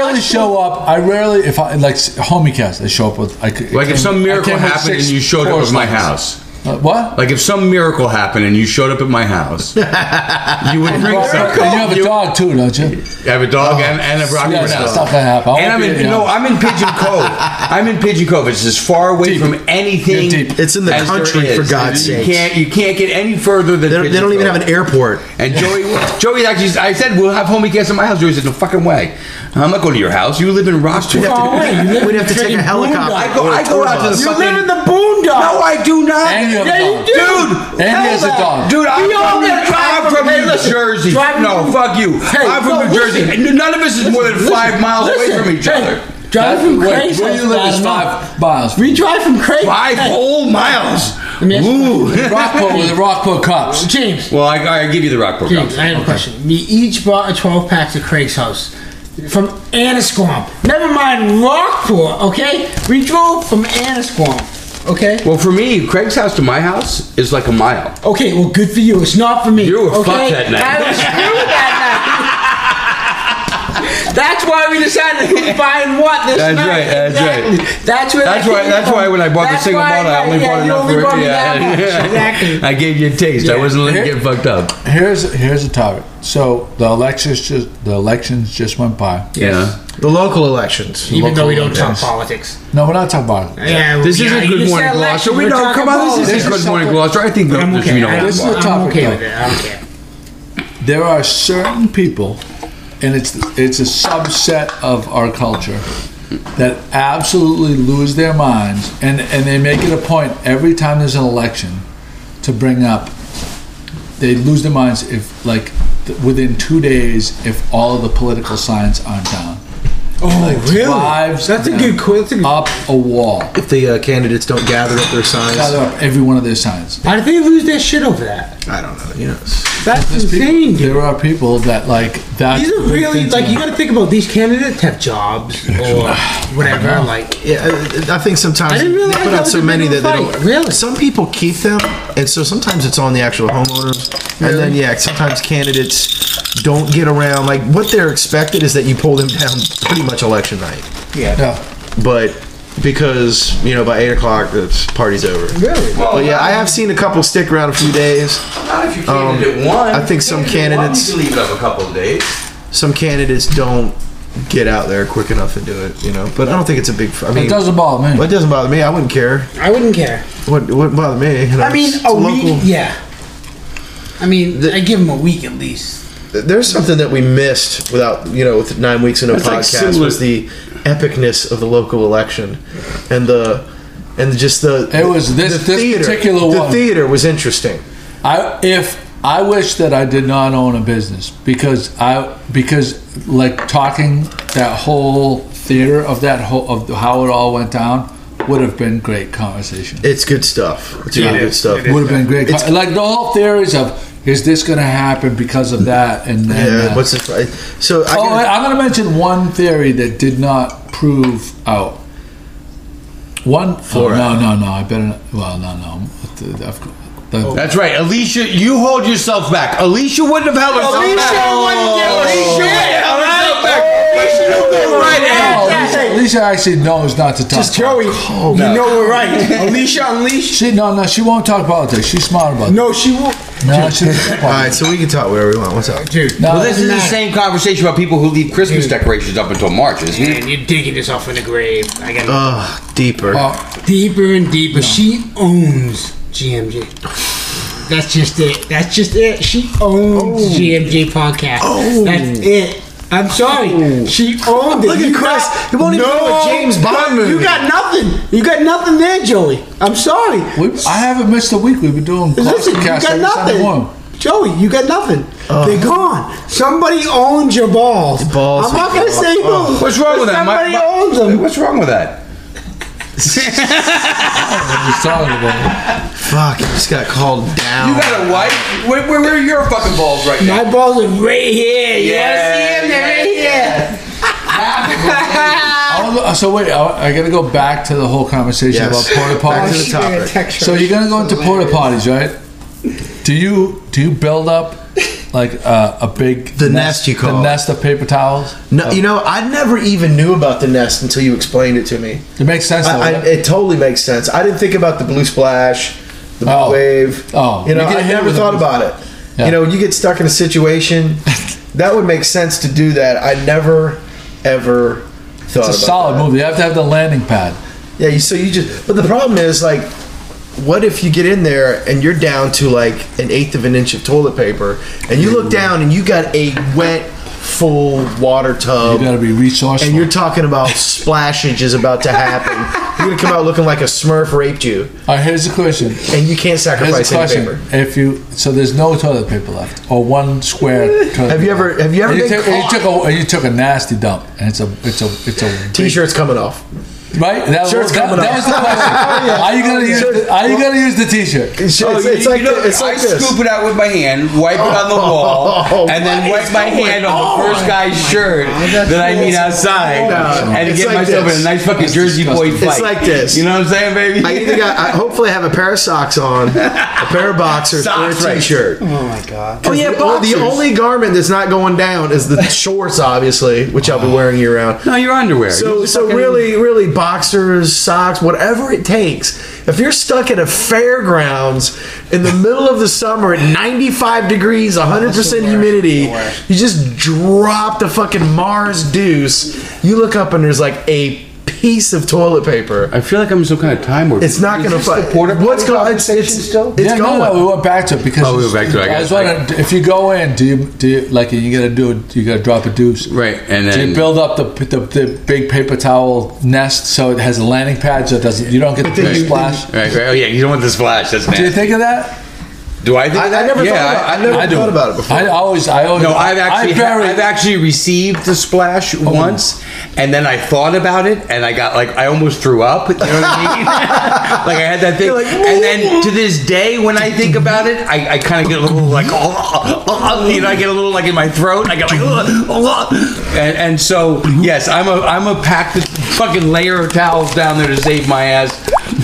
I rarely, if I like homie cast, I show up with. Like if some miracle happened and you showed up at my house. What? Like if some miracle happened and you showed up at my house, you would bring something. And you have a dog too, don't you? I have a dog and a Rockford Yeah, it's dog. not gonna happen. I And won't I'm be- in I'm in Pigeon Cove. I'm in Pigeon Cove. It's as far away Deep. from anything. Yeah, deep. It's in the as there country, is. for God's you sakes. You can't get any further than. They don't Pigeon even Cove. have an airport. And Joey actually, I said we'll have homie cast at my house. Joey said no fucking way. I'm not going to your house. You live in Rockport. We'd have to, Oh, wait, you live we'd in have to take a freaking helicopter. boondocks. I go out to the You fucking. live in the boondocks. No, I do not. And you have a Yeah, you dog. do. Dude, And he has a Hell dog. Dude, I'm We all from, gotta drive I'm from- from hey, New listen, Jersey. drive No, from- fuck you. Hey, I'm from no, New Jersey. listen. None of us is more than 5 miles away from each other. Drive from Wait, Craig's where house you live to is Adamant. 5 miles. We drive from Craig's. 5 whole miles. Let me ask you Ooh. Rockport with the Rockport Cups. James. Well, I give you the Rockport James, Cup. I have a question. We each bought a 12 packs of Craig's house from Annisquam. Never mind Rockport, okay? We drove from Annisquam, okay? Well, for me, Craig's house to my house is like a mile. Okay, well, good for you. It's not for me. You were okay? fucked that night. I was screwed that night. That's why we decided who's buying what this That's night. right, that's exactly. right. That's where That's that why. came That's from. why when I bought the That's single why bottle, I only bought you enough only for bought it. me that much. Exactly. I gave you a taste. I Yeah. wasn't letting Here- you get fucked up. Here's a topic. So the elections just went by. Yeah. The local elections. Even though we don't talk Yes. politics. No, we're not talking about it. Yeah, This yeah, isn't you Good just Morning said Gloucester. election, We we're know. talking Come on, this politics. is This Good is Morning something- Gloucester. I think I'm there should okay. be no. This is a I'm topic, okay though. with it. I don't care. There are certain people, and it's a subset of our culture that absolutely lose their minds, and they make it a point every time there's an election to bring up. They lose their minds if like within 2 days if all of the political signs aren't down. Oh, really? Drives That's a them good question. up a wall. If the candidates don't gather up their signs, Gather up every one of their signs. How did they lose their shit over that? I don't know. You know, That's There's insane, dude. There are people that like that. These are really like you got to think about these candidates have jobs or whatever. Like yeah, I think sometimes I didn't they realize put that out was so a many big that they fight. don't. Really? Some people keep them, and so sometimes it's on the actual homeowners, and then sometimes candidates don't get around. Like what they're expected is that you pull them down pretty much election night, Yeah. but because by 8 o'clock the party's over. really? But yeah, I have seen a couple stick around a few days. Not if you candidate one. I think some candidates- You can leave it up a couple of days. Some candidates don't get out there quick enough to do it, But I don't think it's a big. I mean, It doesn't bother me. Well, it doesn't bother me. I wouldn't care. I wouldn't care. What bother me? I mean, it's a local. week. Yeah. I mean, I give them a week at least. There's something that we missed without, with 9 weeks in a That's like podcast similar- was the epicness of the local election, and just the. It was this particular The one. theater was interesting. I wish that I did not own a business because like talking that whole theater of how it all went down would have been great conversation. It's good stuff. It's really good stuff. Would have been great. Like the whole theories of is this going to happen because of that and then. Yeah, what's this? So I'm going to mention one theory that did not prove out. No. I better not. Well, no. That's right, Alicia. You hold yourself back. Alicia wouldn't have held herself back. Alicia actually knows not to talk. Just Joey, you know we're right. Alicia Unleashed. She won't talk politics. She's smart about it. No, she won't. No, she doesn't. all right, so we can talk whatever we want. What's up? Dude, No, Well, this is the matter. same conversation about people who leave Christmas decorations up until March, isn't it? Man, you're digging yourself in the grave. I got Deeper. deeper and deeper. She owns GMG. That's just it. She owns GMG podcast. That's it. I'm sorry. She owned it. Look at Chris. He won't even know a James Bond movie. You got nothing. You got nothing there, Joey. I'm sorry. I haven't missed a week. We've been doing Listen, you cast got every Sunday nothing. morning. Joey, you got nothing. They're gone. Somebody owns your balls. balls I'm not are going to gone. say who. What's wrong with that? Somebody owns them. What's wrong with that? He's talking about it. Fuck, you just got called down. You got a wife? Where are your fucking balls right now? My balls are right here. You want to Yeah, see them? They're right here. So wait, I got to go back to the whole conversation Yes. about porta Back to potties. the topic. So you're gonna go into porta potties, right? Do you build up like a big The nest you call the it. nest of paper towels? No, I never even knew about the nest until you explained it to me. It makes sense though. right? It totally makes sense. I didn't think about the blue splash, the blue Oh. wave. Oh. You get I hit never with a thought blue- about it. Yeah. You get stuck in a situation that would make sense to do that. I never ever thought about It's a solid that. move. You have to have the landing pad. Yeah, but the problem is like, what if you get in there and you're down to like 1/8 of an inch of toilet paper, and you look down and you got a wet, full water tub, You got to be resourceful. and you're talking about splashage is about to happen. You're gonna come out looking like a Smurf raped you, All right, here's the question. and you can't Here's the sacrifice any question. paper. So there's no toilet paper left, or one square. Toilet Have you paper. ever And been caught? you took a nasty dump, and it's a T-shirts coming off? right. That Shirt's was coming the question. Are you gonna use? Are you gonna use the T-shirt? It's Oh, like I this. scoop it out with my hand, wipe it on the wall, and then wipe my hand on the first guy's shirt that I meet outside, and It's get like myself this. in a nice fucking Jersey boy fight. It's like this. You know what I'm saying, baby? I either hopefully I have a pair of socks on, a pair of boxers, Socks, or a right. T-shirt. Oh my god. Oh yeah, the only garment that's not going down is the shorts, obviously, which I'll be wearing year round. No, your underwear. So really boxers, socks, whatever it takes. If you're stuck at a fairgrounds in the middle of the summer at 95 degrees, 100% humidity, you just drop the fucking Mars Deuce. You look up and there's like a piece of toilet paper. I feel like I'm in some kind of time warp. It's not going to fight. What's going? It's still? It's Yeah, going. no, we went back to it because Oh, we went back to it. I was wondering if you go in, do you like you got to drop a deuce, Right, and Do then you build up the big paper towel nest so it has a landing pad so it doesn't you don't get the big splash? Right. Oh yeah, you don't want the splash. That's Do you nasty. think of that? Do I think I that? never Yeah, thought about, I never thought about it before. I always. No, I've actually received the splash once, and then I thought about it, and I almost threw up. You know what I mean? Like I had that thing, and then to this day, when I think about it, I kind of get a little like, I get a little like in my throat. I get like, and so yes, I'm a pack this fucking layer of towels down there to save my ass.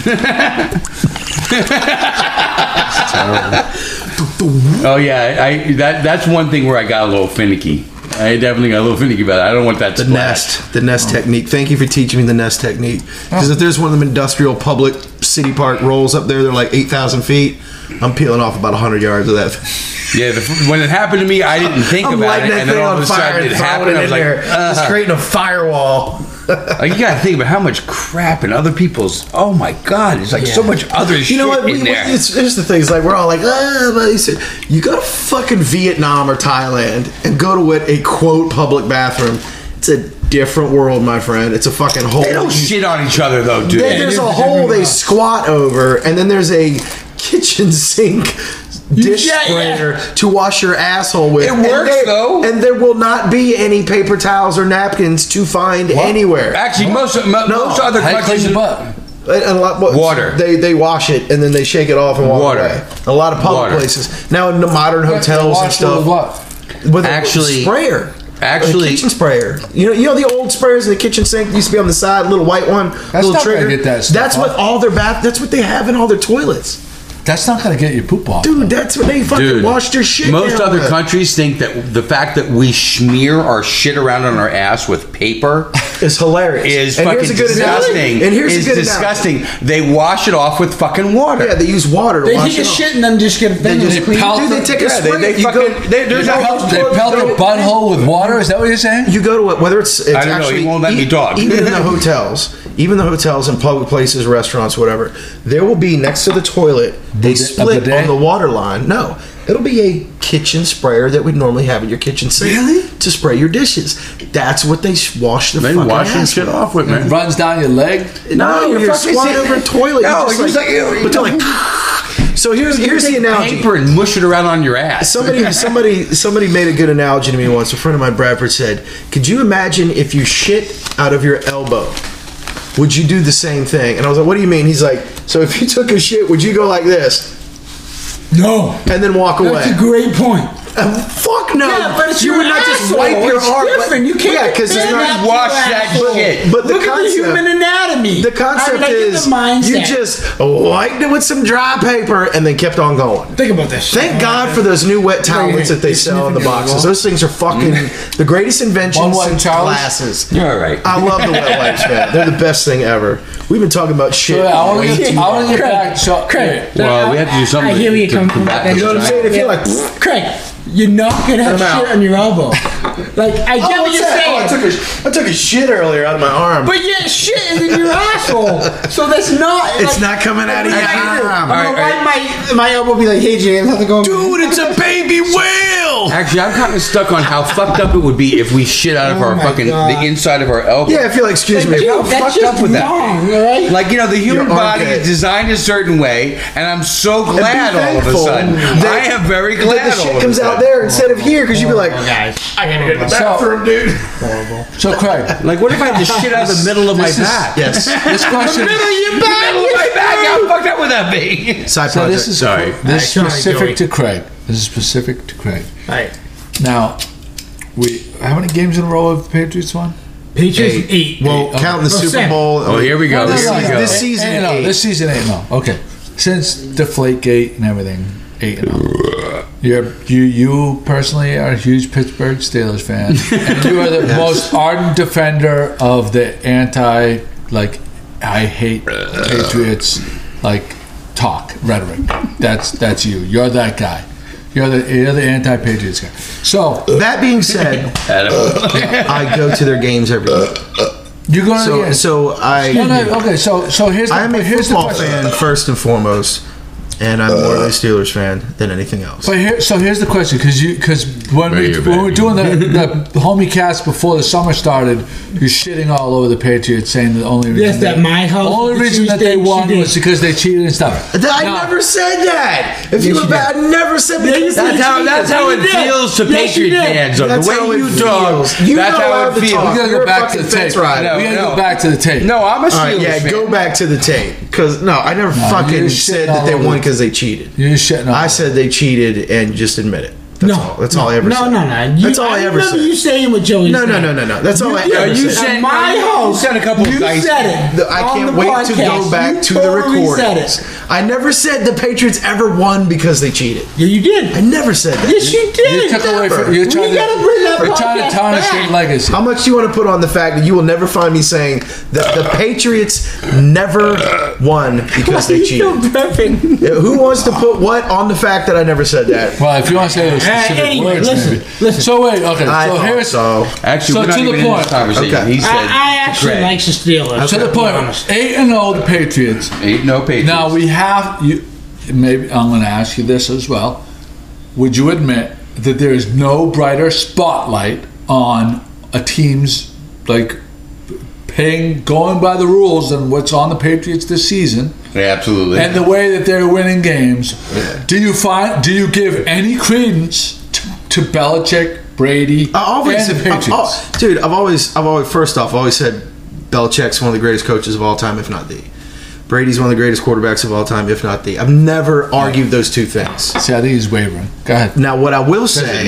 Oh yeah, that's one thing where I got a little finicky. I definitely got a little finicky about it. I don't want that. The nest technique. Thank you for teaching me the nest technique. Because if there's one of them industrial public city park rolls up there, they're like 8,000 feet. I'm peeling off about 100 yards of that. Yeah, when it happened to me, I didn't think about it, and then all of a sudden it happened. I was like, just creating a firewall. Like, you gotta think about how much crap and other people's. Oh my god, there's like so much other shit in there. Here's the thing: is like we're all like, but he said, you go to fucking Vietnam or Thailand and go to a quote public bathroom. It's a different world, my friend. It's a fucking hole. They don't shit on each other though, dude. There's a hole they squat over, and then there's a kitchen sink dish sprayer to wash your asshole with. It works though, and there will not be any paper towels or napkins to find anywhere. Actually, most other countries. And a lot, water. They wash it and then they shake it off and walk away. A lot of public places now in the modern hotels and stuff. With actually, a sprayer. Actually, a kitchen sprayer. You know the old sprayers in the kitchen sink used to be on the side, little white one, little trigger. That's what all their That's what they have in all their toilets. That's not going to get your poop off. Dude, that's what they fucking washed their shit Most down other with. countries think that the fact that we smear our shit around on our ass with paper is hilarious. Is and fucking disgusting. And here's is a good disgusting. Analogy. They wash it off with fucking water. Yeah, they use water to they wash take it a off. shit and then just get They pelt a butthole with water. Is that what you're saying? You go to whether it's I don't know. He won't let me talk. Even in the hotels, and public places, restaurants, whatever, there will be next to the toilet a split on the water line. No, it'll be a kitchen sprayer that we'd normally have in your kitchen sink to spray your dishes. That's what they wash the fucking ass shit off with, man. It runs down your leg. No, you're squatting over a toilet. No, but they're like. So here's the analogy. Paper and mush it around on your ass. Somebody made a good analogy to me once. A friend of mine, Bradford, said, "Could you imagine if you shit out of your elbow? Would you do the same thing?" And I was like, "What do you mean?" He's like, "So if you took a shit, would you go like this?" No. And then walk away. That's a great point. Fuck no. Yeah, but it's you your would not just asshole. wipe your It's arm. different. You can't because it's compare not that wash to that asshole. shit. But the Look at the concept, human anatomy. the concept I get is the mindset. you just wiped it with some dry paper and then kept on going. Think about this. Thank God for those new wet towels that they sell in the boxes. Those things are fucking the greatest invention since glasses. You're all right. I love the wet wipes, man. They're the best thing ever. We've been talking about shit. So, I want to get back. So, Craig, Well, we have to do something. I hear where you come from. back. You know what I'm saying? If you're like, Craig, you're not gonna have I'm shit out. on your elbow. Like I get what you're saying. I took a shit earlier out of my arm. But yeah, shit is in your asshole. So that's not. It's not coming out of your arm. Why my elbow be like, "Hey James, how's it going?" Dude, it's a baby whale. Actually, I'm kind of stuck on how fucked up it would be if we shit out of our my fucking God. the inside of our elbow. Yeah, I feel like, excuse me. How That's fucked just up with that? wrong, all right? Like, you know, the human Your body armpit. is designed a certain way, and I'm so glad all of a thankful sudden. that- I am very That glad the all shit of a comes out sudden. there instead of here because you'd be like, guys, I gotta go to the bathroom, dude. So Craig, Like, what if I had to shit out of the middle of my back? Yes. this question. Middle of my back? How fucked up would that be? Side So project. this is Sorry. This is Sorry, specific Joey. to Craig. This is specific to Craig. Right. Now, how many games in a row have the Patriots won? Patriots 8. Well, counting the Super seven. Bowl. Oh, here we go. This Here we season- go. this season, 8-0. eight. This season 8-0. Okay, since Deflategate and everything, 8-0. You personally are a huge Pittsburgh Steelers fan, and you are the most ardent defender of the I hate Patriots talk rhetoric. That's you. You're that guy. You're the anti-Patriots guy. So That being said, I go to their games every year. you go to the So I okay. So here's the I am a here's the football question. fan first and foremost. and I'm more of a Steelers fan than anything else. But here's the question, because when we're doing the homie cast before the summer started, you're shitting all over the Patriots, saying the only reason that they won was because they cheated and stuff. I never said that. If you were bad, I never said that. That's how it feels to Patriot fans. The way you talk, that's how it feels. We gotta go back to the tape. We gotta go back to the tape. No, I'm a Steelers fan. Go back to the tape. Because, I never fucking said that they won because they cheated. You're shitting on I said they cheated and just admit it. That's all I ever said. No. That's all I ever said. You saying what Joey said. No. That's all I ever said. You said a couple of You said it. I can't wait to go back to the recordings. I never said the Patriots ever won because they cheated. Yeah, you did. I never said that. Yes, you did. You took away from, you're trying to tarnish your legacy. How much do you want to put on the fact that you will never find me saying that the Patriots never won because they cheated? Who wants to put what on the fact that I never said that? Well, if you want to say those specific words, maybe. So wait, okay. Actually, we're not to even the point. in this conversation. Okay. He said I actually like the Steelers. To the point. 8-0 the Patriots. 8-0 Patriots. Now we have you. Maybe I'm going to ask you this as well. Would you admit that there is no brighter spotlight on a team's going by the rules than what's on the Patriots this season? Yeah, absolutely. And the way that they're winning games. Do you give any credence to Belichick, Brady, and the Patriots? Dude, I've always first off, I've always said Belichick's one of the greatest coaches of all time, if not the. Brady's one of the greatest quarterbacks of all time, if not the. I've never argued those two things. See, I think he's wavering. Go ahead. Now, what I will say,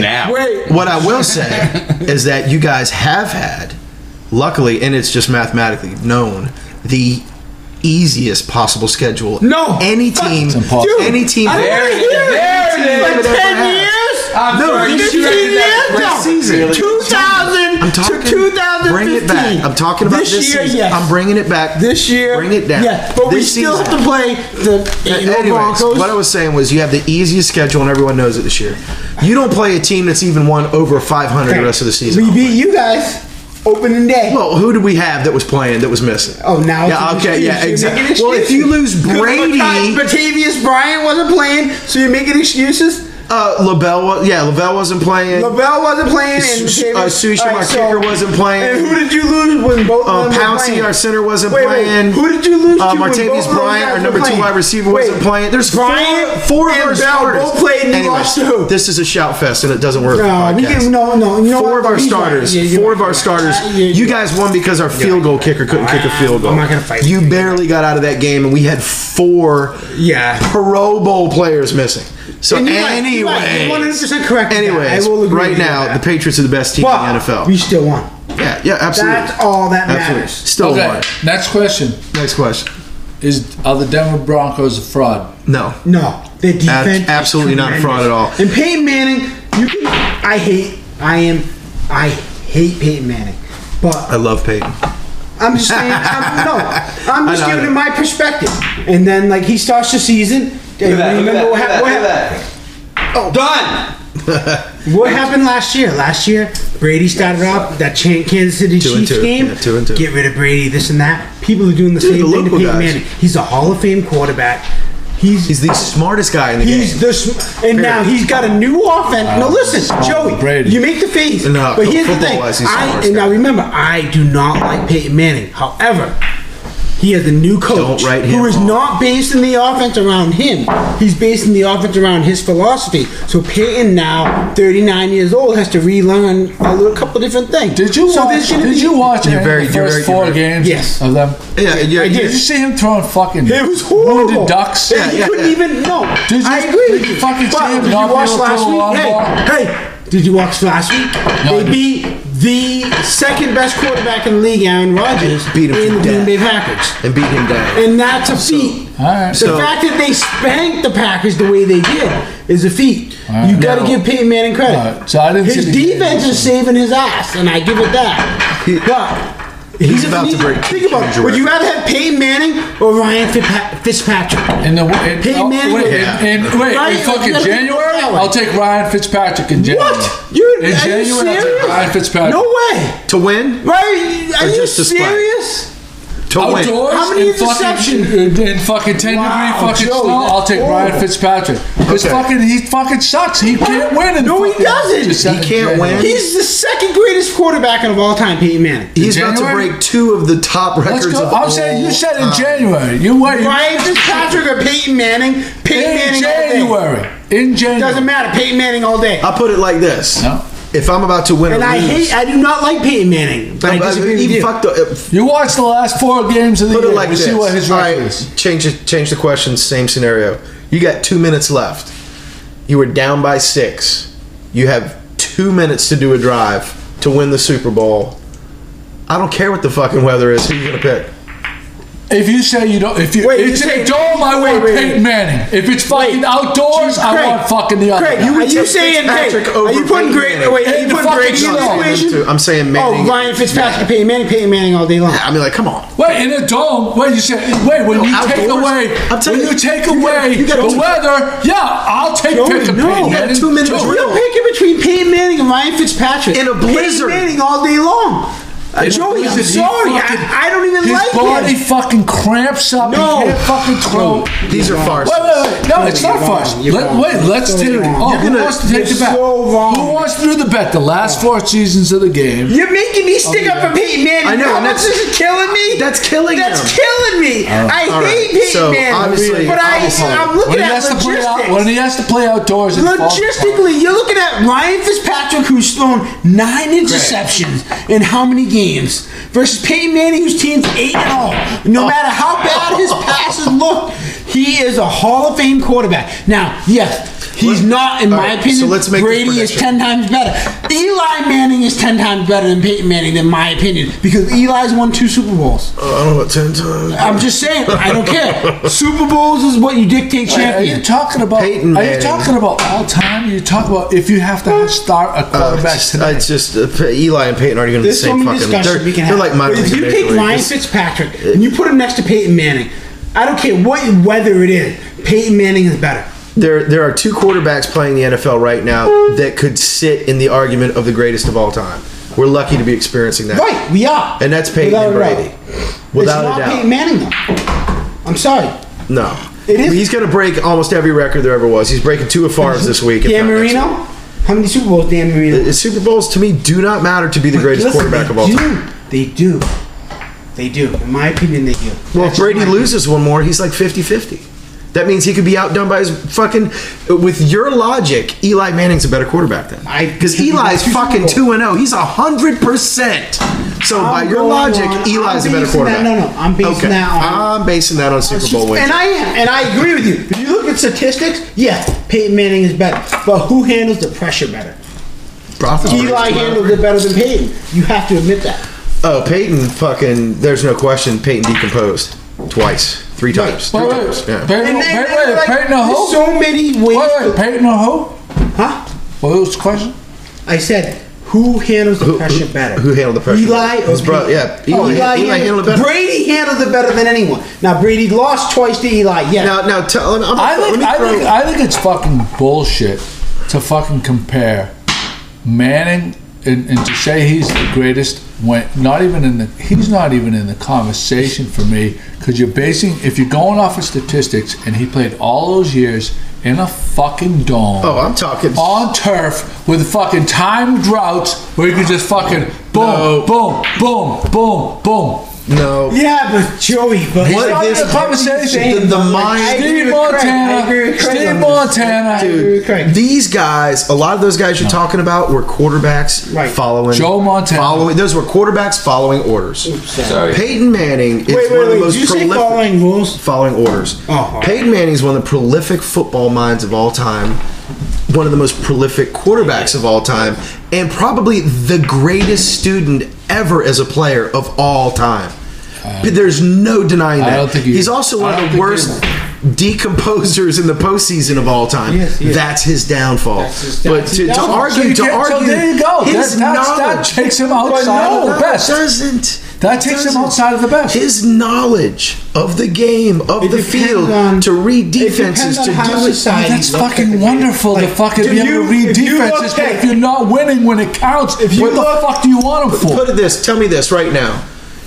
is that you guys have had, luckily, and it's just mathematically known, the easiest possible schedule. No, any team, any team. There it is. 10 years. This season. 2000 to 2015. Bring it back. I'm talking about this year, season. yes. I'm bringing it back. This year. Bring it down. Yeah, but we still have to play the Broncos. What I was saying was you have the easiest schedule, and everyone knows it this year. You don't play a team that's even won over 500 the rest of the season. We beat you guys. Opening day. Well, who did we have that was playing that was missing? Oh, now it's exactly. Well, if you lose Brady, Batavius Bryant wasn't playing, so you're making excuses. LaBelle wasn't playing. And Sushi, my kicker, wasn't playing. And who did you lose when both of them were playing? Pouncey, our center, wasn't playing. Who did you lose to Martavius Bryant, our number 2 wide receiver, wasn't playing. There's four of our starters. Both played and lost to who? This is a shout fest, and it doesn't work. No. You know four of our starters. You guys won because our field goal kicker couldn't kick a field goal. I'm not gonna fight. You barely got out of that game, and we had 4 Pro Bowl players missing. So anyway, 100% correct. Anyways, right now the Patriots are the best team in the NFL. We still won. Yeah, absolutely. That's all that matters. Still won. Next question. Are the Denver Broncos a fraud? No. Their defense absolutely not a fraud at all. And Peyton Manning, I hate Peyton Manning, but I love Peyton. I'm just saying. I'm just giving it my perspective. And then he starts the season. Remember what happened? Oh, done. What happened last year? Last year, Brady started off that Kansas City Chiefs game. 2-2. Get rid of Brady, this and that. People are doing the same thing to Peyton Manning. He's a Hall of Fame quarterback. He's the smartest guy in the game. Now he's got a new offense. No, listen, Joey, Brady. You make the face. No, but here's the thing. Now remember, I do not like Peyton Manning. However, he has a new coach who is not based in the offense around him. He's based in the offense around his philosophy. So Peyton, now 39 years old, has to relearn a couple different things. Did you watch the first 4 games of them? Yeah, Did you see him throwing fucking it was horrible. wounded ducks? He couldn't even I agree. Did you fucking see him did you watch last week? Hey, did you watch last week? No, they beat the second best quarterback in the league, Aaron Rodgers, beat him in the Green Bay Packers. And beat him down. And that's a feat. The fact that they spanked the Packers the way they did is a feat. You got to give Peyton Manning credit. So I didn't his defense is saving his ass, and I give it that. But he's about to break. Think about it. Would you rather have Peyton Manning or Ryan Fitzpatrick? Peyton Manning. In fucking January, I'll take Ryan Fitzpatrick in January. What? In January, I'll take Ryan Fitzpatrick. No way. To win? Right? Are you serious? Outdoors, How many in fucking, interceptions? in fucking 10 Wow, degree fucking Joey, snow, I'll that's take Ryan horrible. Fitzpatrick. Because Okay. he fucking sucks. He can't win. In No, he fucking doesn't. December, He can't January. win. He's the second greatest quarterback of all time, Peyton Manning. He's about to January? break 2 of the top Let's records go. of I'm all saying you said in time. January. You wait. Ryan Fitzpatrick or Peyton Manning? Peyton In Manning all day. January. In January. Doesn't matter. Peyton Manning all day. I'll put it like this. No. If I'm about to win And or I lose, do not like Peyton Manning, but I disagree with even you. fuck the, You watched the last 4 games of the put year. it like You this. see what his All record right, is. change the question. Same scenario. You got 2 minutes left. You were down by 6. You have 2 minutes to do a drive to win the Super Bowl. I don't care what the fucking weather is. Who you gonna pick? If you say you don't, if you, Wait, it's you in say- a dome, I wait, want wait, Peyton wait. Manning. If it's fucking outdoors, I Craig, want fucking the other Craig, guy. are you take saying, hey, Fitzpatrick are you over putting Peyton great, Manning? wait, are In you the putting fucking great in snow. the equation? I'm saying Manning. Oh, Ryan Fitzpatrick, Peyton Manning all day long. I mean, like, come on. Wait, in a dome. Wait, you said. Wait, when No, you take outdoors. away, I'm telling when you you, take you gotta- away you gotta the do- weather, yeah, I'll take Joey, picking no. Peyton You got a Manning. 2-minute Joey, drill. You're picking between Peyton Manning and Ryan Fitzpatrick. In a blizzard. Peyton Manning all day long. Joey, I'm Listen, he sorry. fucking- I don't even his like body him. fucking cramps up. No. He can't fucking throw. These are farces. Wait. No, it's not You're farce. wrong. You're wrong. Wait, let's So do. wrong. Oh, You're who gonna- wants to take the you're bet? so wrong. Who wants to do the bet? The last 4 seasons of the game. You're making me stick up for Peyton Manning. I know, How and much that's- is it killing me? that's killing That's him. killing me. I all right. hate Peyton So, Manning. obviously, but I'm looking When he at has to play logistics. out, when he has to play outdoors, it falls apart. Logistically, you're looking at Ryan Fitzpatrick, who's thrown 9 interceptions in how many games, versus Peyton Manning, whose team's 8-0. No matter how bad his passes look, he is a Hall of Fame quarterback. Now, yes, he's not, in all my right, opinion. so let's make this Brady is prediction. 10 times better. Eli Manning is 10 times better than Peyton Manning, in my opinion, because Eli's won 2 Super Bowls. I don't know about 10 times. I'm just saying, I don't care. Super Bowls is what you dictate Are you champion. talking about? Peyton Are you Manning. talking about all time? You talk about if you have to start a quarterback tonight. It's just Eli and Peyton aren't even There's the so same many fucking. discussions we can They're have. like minor But if league you and take major league. Ryan It's- Fitzpatrick and you put him next to Peyton Manning, I don't care what weather it is, Peyton Manning is better. There are 2 quarterbacks playing the NFL right now that could sit in the argument of the greatest of all time. We're lucky to be experiencing that. Right, we are. And that's Peyton Without and a doubt. Brady. Without it's not a doubt. Peyton Manning though. I'm sorry. No. It is- He's going to break almost every record there ever was. He's breaking 2 of Favre's this week. if Dan not next Marino? How many Super Bowls Dan Marino? week. The Super Bowls, to me, do not matter to be the greatest Listen, quarterback of all time. They do. They do. In my opinion, they do. Well, That's if Brady my loses one more, he's like 50-50. That means he could be outdone by his fucking. With your logic, Eli Manning's a better quarterback then. Because Eli's fucking 2-0. He's 100%. So by I'm your going logic, on- Eli's a I'm better basing quarterback. that- no, I'm basing Okay. that on- I'm basing that on Super Bowl wins. And I am, and I agree with you. If you look at statistics, yeah, Peyton Manning is better. But who handles the pressure better? Eli handles it better than Peyton. You have to admit that. Oh, Peyton fucking. There's no question. Peyton decomposed twice, 3 times. Wait, 3 wait, times. Yeah. Peyton, like, Peyton, there's who? so many ways. Wait, Peyton or who? Huh? What was the question? I said, who handles the pressure better? Who handled the pressure Eli better? or His brother, Peyton? yeah. Eli handled it better. Brady handled it better than anyone. Now Brady lost twice to Eli. Yeah. Now, tell. I think it's fucking bullshit to fucking compare Manning and to say he's the greatest when he's not even in the conversation for me, because if you're going off of statistics, and he played all those years in a fucking dome. Oh, I'm talking. On turf with fucking timed routes where you can just fucking boom, No. boom, boom, boom, boom. No. Yeah, but Joey, but What what is the conversation? The mind- Steve Montana. Dude, these guys, a lot of those guys you're talking about were quarterbacks Right. following Joe Montana. Those were quarterbacks following orders. Sorry. Peyton Manning is Wait, one of the did most you say prolific. following rules? Following orders. Oh, all right. Peyton Manning is one of the prolific football minds of all time, one of the most prolific quarterbacks of all time, and probably the greatest student ever as a player of all time. There's no denying that. I don't think He's also one of the worst decomposers in the postseason of all time. Yes, yes. That's his downfall. That's his But to downfall. argue, So there you go. his That knowledge. takes him outside No, of the best. It doesn't. That takes him outside of the best. His knowledge of the game, of It the depends field, on- to read it defenses, depends to on how do it. society That's looks at fucking the game. wonderful to Like, fucking if be able you- to read if you defenses, look but at- if you're not winning when it counts, If you what the look- fuck do you want him for? Put it this. Tell me this right now.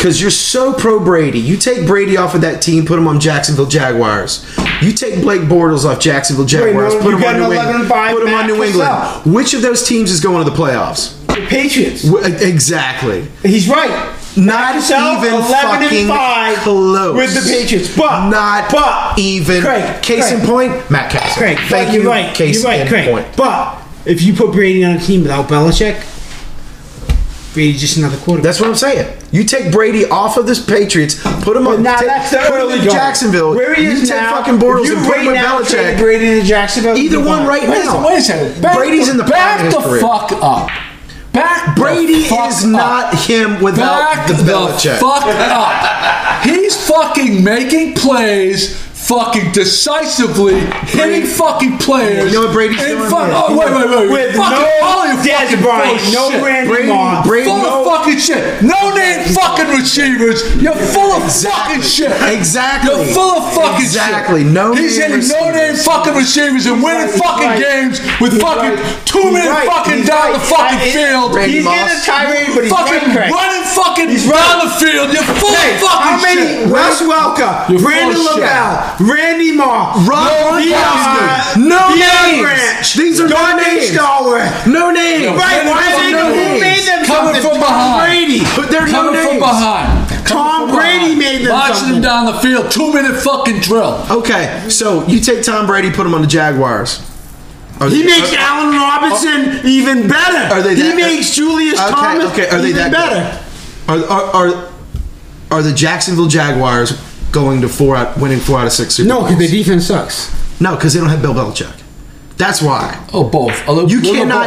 because you're so pro Brady. You take Brady off of that team, put him on Jacksonville Jaguars. You take Blake Bortles off Jacksonville Jaguars, put him on New England. Put him on New England. Which of those teams is going to the playoffs? The Patriots. Exactly. He's right. Not even fucking close with the Patriots, but even. Craig, case in point, Matt Castle. Craig, thank you. You're right. Case you're right, in Craig. point. But if you put Brady on a team without Belichick, Brady's just another quarterback. That's what I'm saying. You take Brady off of this Patriots, put him on. That's the early in Jacksonville. Where he is you now. take fucking Bortles and put him with Belichick. Brady to Jacksonville. Either one right now. Wait a second. Brady's in the prime of his career. Back the fuck up. Brady is not him without the Belichick. Fuck up. He's fucking making plays, fucking decisively, hitting fucking players. You know what Brady's doing? Wait. With all your Dez fucking Bryant, bullshit. no Randy Moss. Full of fucking shit. No name fucking receivers. You're full of fucking shit. Exactly. You're full of fucking exactly. shit. No He's name hitting no name fucking receivers and winning fucking games with fucking 2 minutes fucking down the fucking field. He's getting a tirade, but he's fucking running fucking down the field. You're full of fucking shit. Wes Welker, Brandon LaBelle, Randy Moss, Ron Boston. No names. These are no names. No names. Right? Who made them Coming from behind. Brady. But they're no Coming names. from behind. Tom Brady made them Marching something. them down the field. 2 minute fucking drill. Okay, so you take Tom Brady, put him on the Jaguars. He makes Allen Robinson even better. Are they he that- makes Julius Thomas Are they even that better. Are the Jacksonville Jaguars going to winning 4 out of 6 Super No, Bowls? because the defense sucks. No, because they don't have Bill Belichick. That's why. Oh, both. You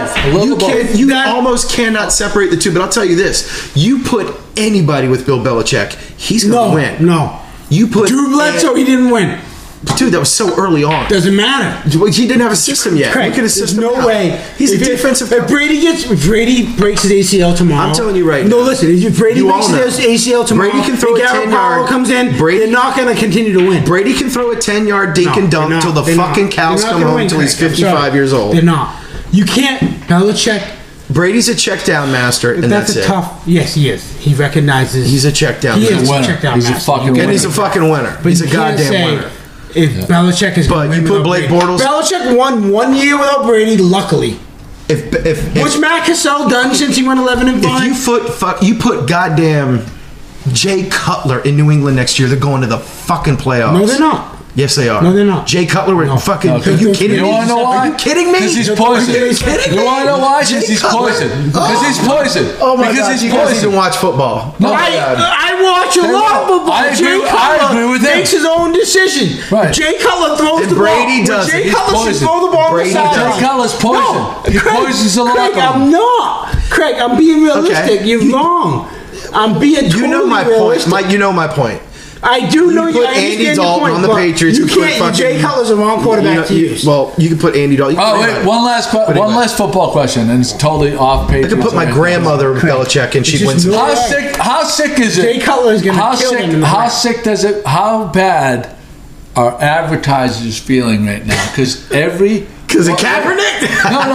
almost cannot separate the two. But I'll tell you this: you put anybody with Bill Belichick, he's going to win. No. You put Drew Bledsoe, he didn't win. Dude, that was so early on. Doesn't matter. He didn't have a system yet. Craig, Look at his there's system no now. way. He's a defensive. If Brady breaks his ACL tomorrow, I'm telling you right No, now. listen. If Brady You breaks all know. his ACL tomorrow, Brady can throw and a Garrett 10-yard Powell comes in. They're not going to continue to win. Brady can throw a 10-yard dink and dunk till the fucking cows come home until he's 55 years old. They're not. You can't. Belichick. Brady's a check down master, and that's a it. tough. Yes, he is. He recognizes. He's a check down He master. is a winner. check down He's a master. fucking winner. And he's a fucking winner. He's a You can't goddamn say winner. If Belichick is But going to you win put without Blake Brady. Bortles- Belichick won 1 year without Brady, luckily. If What's Matt Cassell done since he went 11-5? If you put goddamn Jay Cutler in New England next year, they're going to the fucking playoffs. No, they're not. Yes, they are. No, they're not. Jay Cutler was No. fucking. No, Are you kidding You me? want to know why? Are you kidding me? Because he's poison. Are you kidding me? You want to know why? Jay Because he's Cutler. poison. Because he's poison. Oh my because god! he's You guys poison. even watch football? No, I watch a lot of football. I agree- Jay I Cutler agree with him. makes his own decision. Right. Jay Cutler throws And the Brady ball. doesn't. Jay He's Cutler should poison. throw the ball Brady on the doesn't. sideline. Jay Cutler's poison. No, He poisons the locker Craig, room. I'm not. Craig, I'm being realistic. Okay. You're wrong. I'm being totally You know my point, realistic. Mike. You know my point. I do know You you. put I Andy understand your Dalton point, on the but Patriots. You You put can't. fucking- Jay Cutler's the wrong quarterback to use. Well, you can put Andy Dalton. Oh wait, one last football question, and it's totally off page. I could put my grandmother with Belichick, and she'd win some. no- How sick is it? Jay Cutler is gonna kill him in the How back. sick does it? How bad are advertisers feeling right now? Because Because of Kaepernick. No.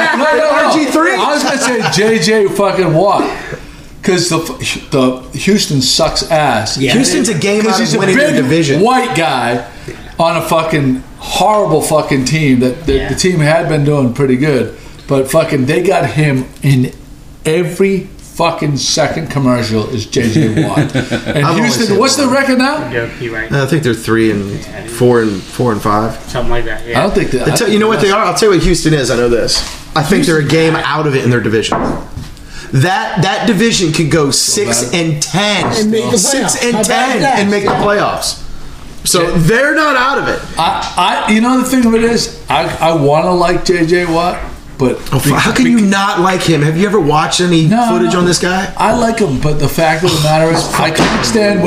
RG3? I was gonna say JJ fucking Watt. Because the Houston sucks ass. Yeah. Houston's a game out He's of a winning their big division. white guy on a fucking horrible fucking team that the team had been doing pretty good, but fucking they got him in every fucking second commercial is JJ Watt. And I've only Houston, seen what's the one. record now? Yeah, you're right. I think they're 3-4 and 5. Something like that. Yeah. I don't think that. You know what they are? I'll tell you what Houston is. I know this. I think they're a game out of it in their division. That division could go 6-10 And make the 6-10 playoffs. How bad is that? and make the playoffs. So they're not out of it. You know the thing of it is, I want to like JJ Watt, but How can you not like him? Have you ever watched any footage on this guy? I like him, but the fact of the matter is, I can't stand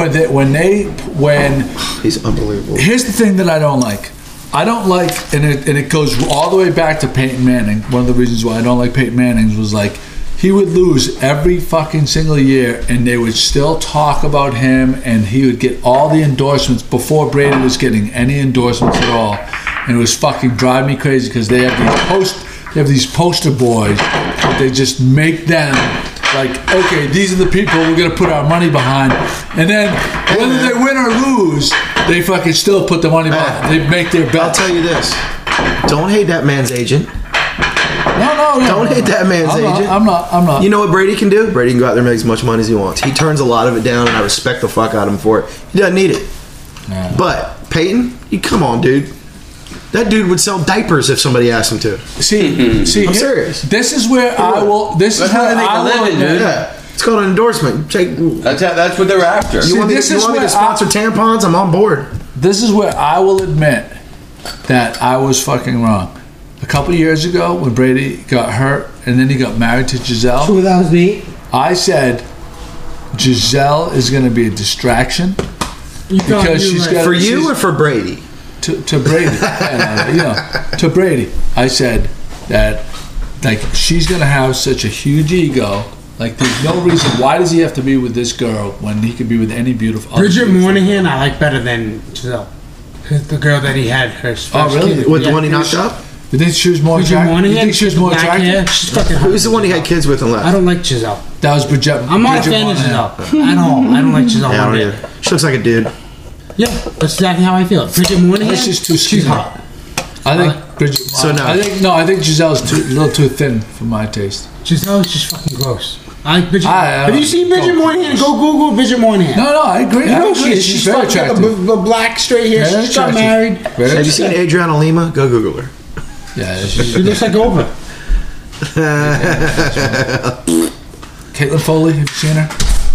when He's unbelievable. Here's the thing that I don't like. I don't like, and it goes all the way back to Peyton Manning. One of the reasons why I don't like Peyton Manning was like, he would lose every fucking single year, and they would still talk about him, and he would get all the endorsements before Brady was getting any endorsements at all, and it was fucking drive me crazy because they have these poster boys, but they just make them like, okay, these are the people we're gonna put our money behind, and then whether they win or lose, they fucking still put the money behind. They make their bet. I'll tell you this: don't hate that man's agent. No. Don't hate that man's agent. I'm not. You know what Brady can do? Brady can go out there and make as much money as he wants. He turns a lot of it down, and I respect the fuck out of him for it. He doesn't need it. Yeah. But Peyton, you come on, dude. That dude would sell diapers if somebody asked him to. See, I'm serious. This is where I will. This is how where they make a I will. living, dude. Yeah, it's called an endorsement. That's what they're after. You want me this is to where sponsor tampons? I'm on board. This is where I will admit that I was fucking wrong. A couple years ago, when Brady got hurt and then he got married to Giselle, 2008. I said Giselle is going to be a distraction because she's got For you or for Brady? to Brady. To Brady. I said that like she's going to have such a huge ego. Like there's no reason. Why does he have to be with this girl when he could be with any beautiful? Bridget Moynahan, I like better than Giselle. The girl that he had her first really? kid. With the one he knocked up? You think she was more Bridget attractive? You Moynahan, think she was more black hair, attractive? she's fucking hot. Who's the one he had kids with and left? I don't like Giselle. That was Bridget. I'm not a fan of Giselle at all. I don't like Giselle. Yeah, I one don't bit. either. She looks like a dude. Yeah, that's exactly how I feel. Bridget Moynahan, That's just too she's skinny. hot. I think Bridget. So no. I think Giselle's a little too thin for my taste. Giselle's just fucking gross. I like Bridget. I Have you seen Bridget go- Moynahan? Go Google Bridget Moynahan. No, I agree. You I know agree. she is. She's She's very fucking attractive. the black straight hair. Very She got attractive. married. Very Have you seen attractive. Adriana Lima? Go Google her. Yeah, She she's looks like Oprah. Caitlin Foley. Have you seen her?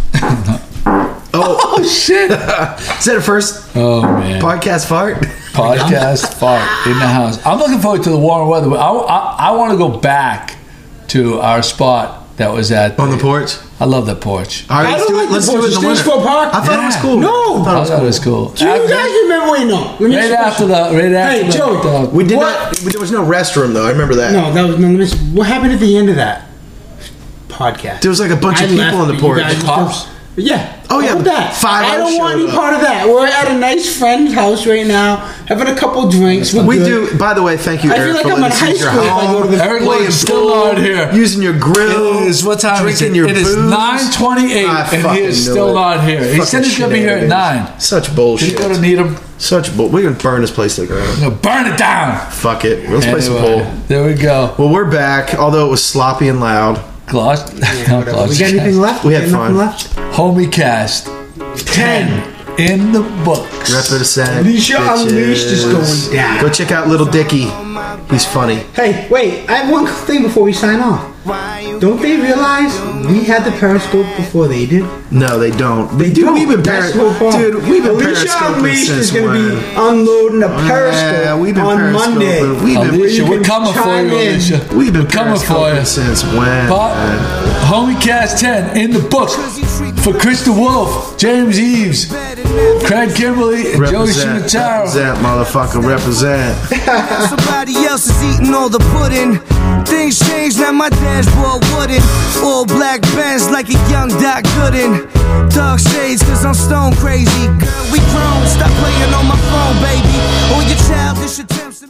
Oh, Shit. is that her first Oh man. podcast fart? Podcast fart in the house. I'm looking forward to the warmer weather. But I want to go back to our spot that was at On the porch? I love that porch. All right, I let's don't do like it. Let's the do it in the porch. winter. Stinksville Park? I thought it was Yeah. cool. No. I thought I thought it was cool. Do you guys remember? Wait, no. Let me Right ask you a after question. the Joey. We did What? not. There was no restroom though. I remember that. No, that was no. Let me see. What happened at the end of that podcast? There was like a bunch of I people left, on the but porch. you guys- Cops? Yeah. Oh, yeah, How about that? 5 I don't want showed any up. part of that. We're at a nice friend's house right now, having a couple drinks. We're We good. do. By the way, thank you, I feel Eric, like for I'm in letting us high use your school if I go to the- Eric playing Lloyd's still pool, not here. using your grill. It is what time is it? drinking your It is booze. 9:28, I and he fucking is knew still it. not here. He Fucking said he's gonna be here at shenanigans. 9. Such Did you bullshit. go to Needham? Such bull. We're gonna burn this place to the ground. No, burn it down. Fuck it. Let's play some Anyway, pool. there we go. Well, we're back. Although it was sloppy and loud. Gloss. Whatever. We got anything left? We had Got nothing fun. left? Homie cast 10 in the books. Represent. Alicia Unleashed is bitches. going down. Go check out Little Dicky. He's funny. Hey, wait! I have one thing before we sign off. Don't they realize we had the Periscope before they did? No, they don't. Dude, we've been That's the whole problem. Dude, we've been Alicia periscoping Unleashed since is going to when? be unloading a Periscope Yeah, we've been on periscoping. Monday. We've been- Alicia, You we're can coming for chime you, in. Alicia. We've been We're coming for you. periscoping since when? But Homie Cast 10 in the books for Krista Wolf, James Eves, Craig Kimberly, and Joey Represent, Cimitaro. represent, motherfucker, represent. Somebody else is eating all the pudding. Things change, now my dashboard wooden. All black bands like a young Doc Gooden. Dark shades, cause I'm stone crazy. Girl, we grown, stop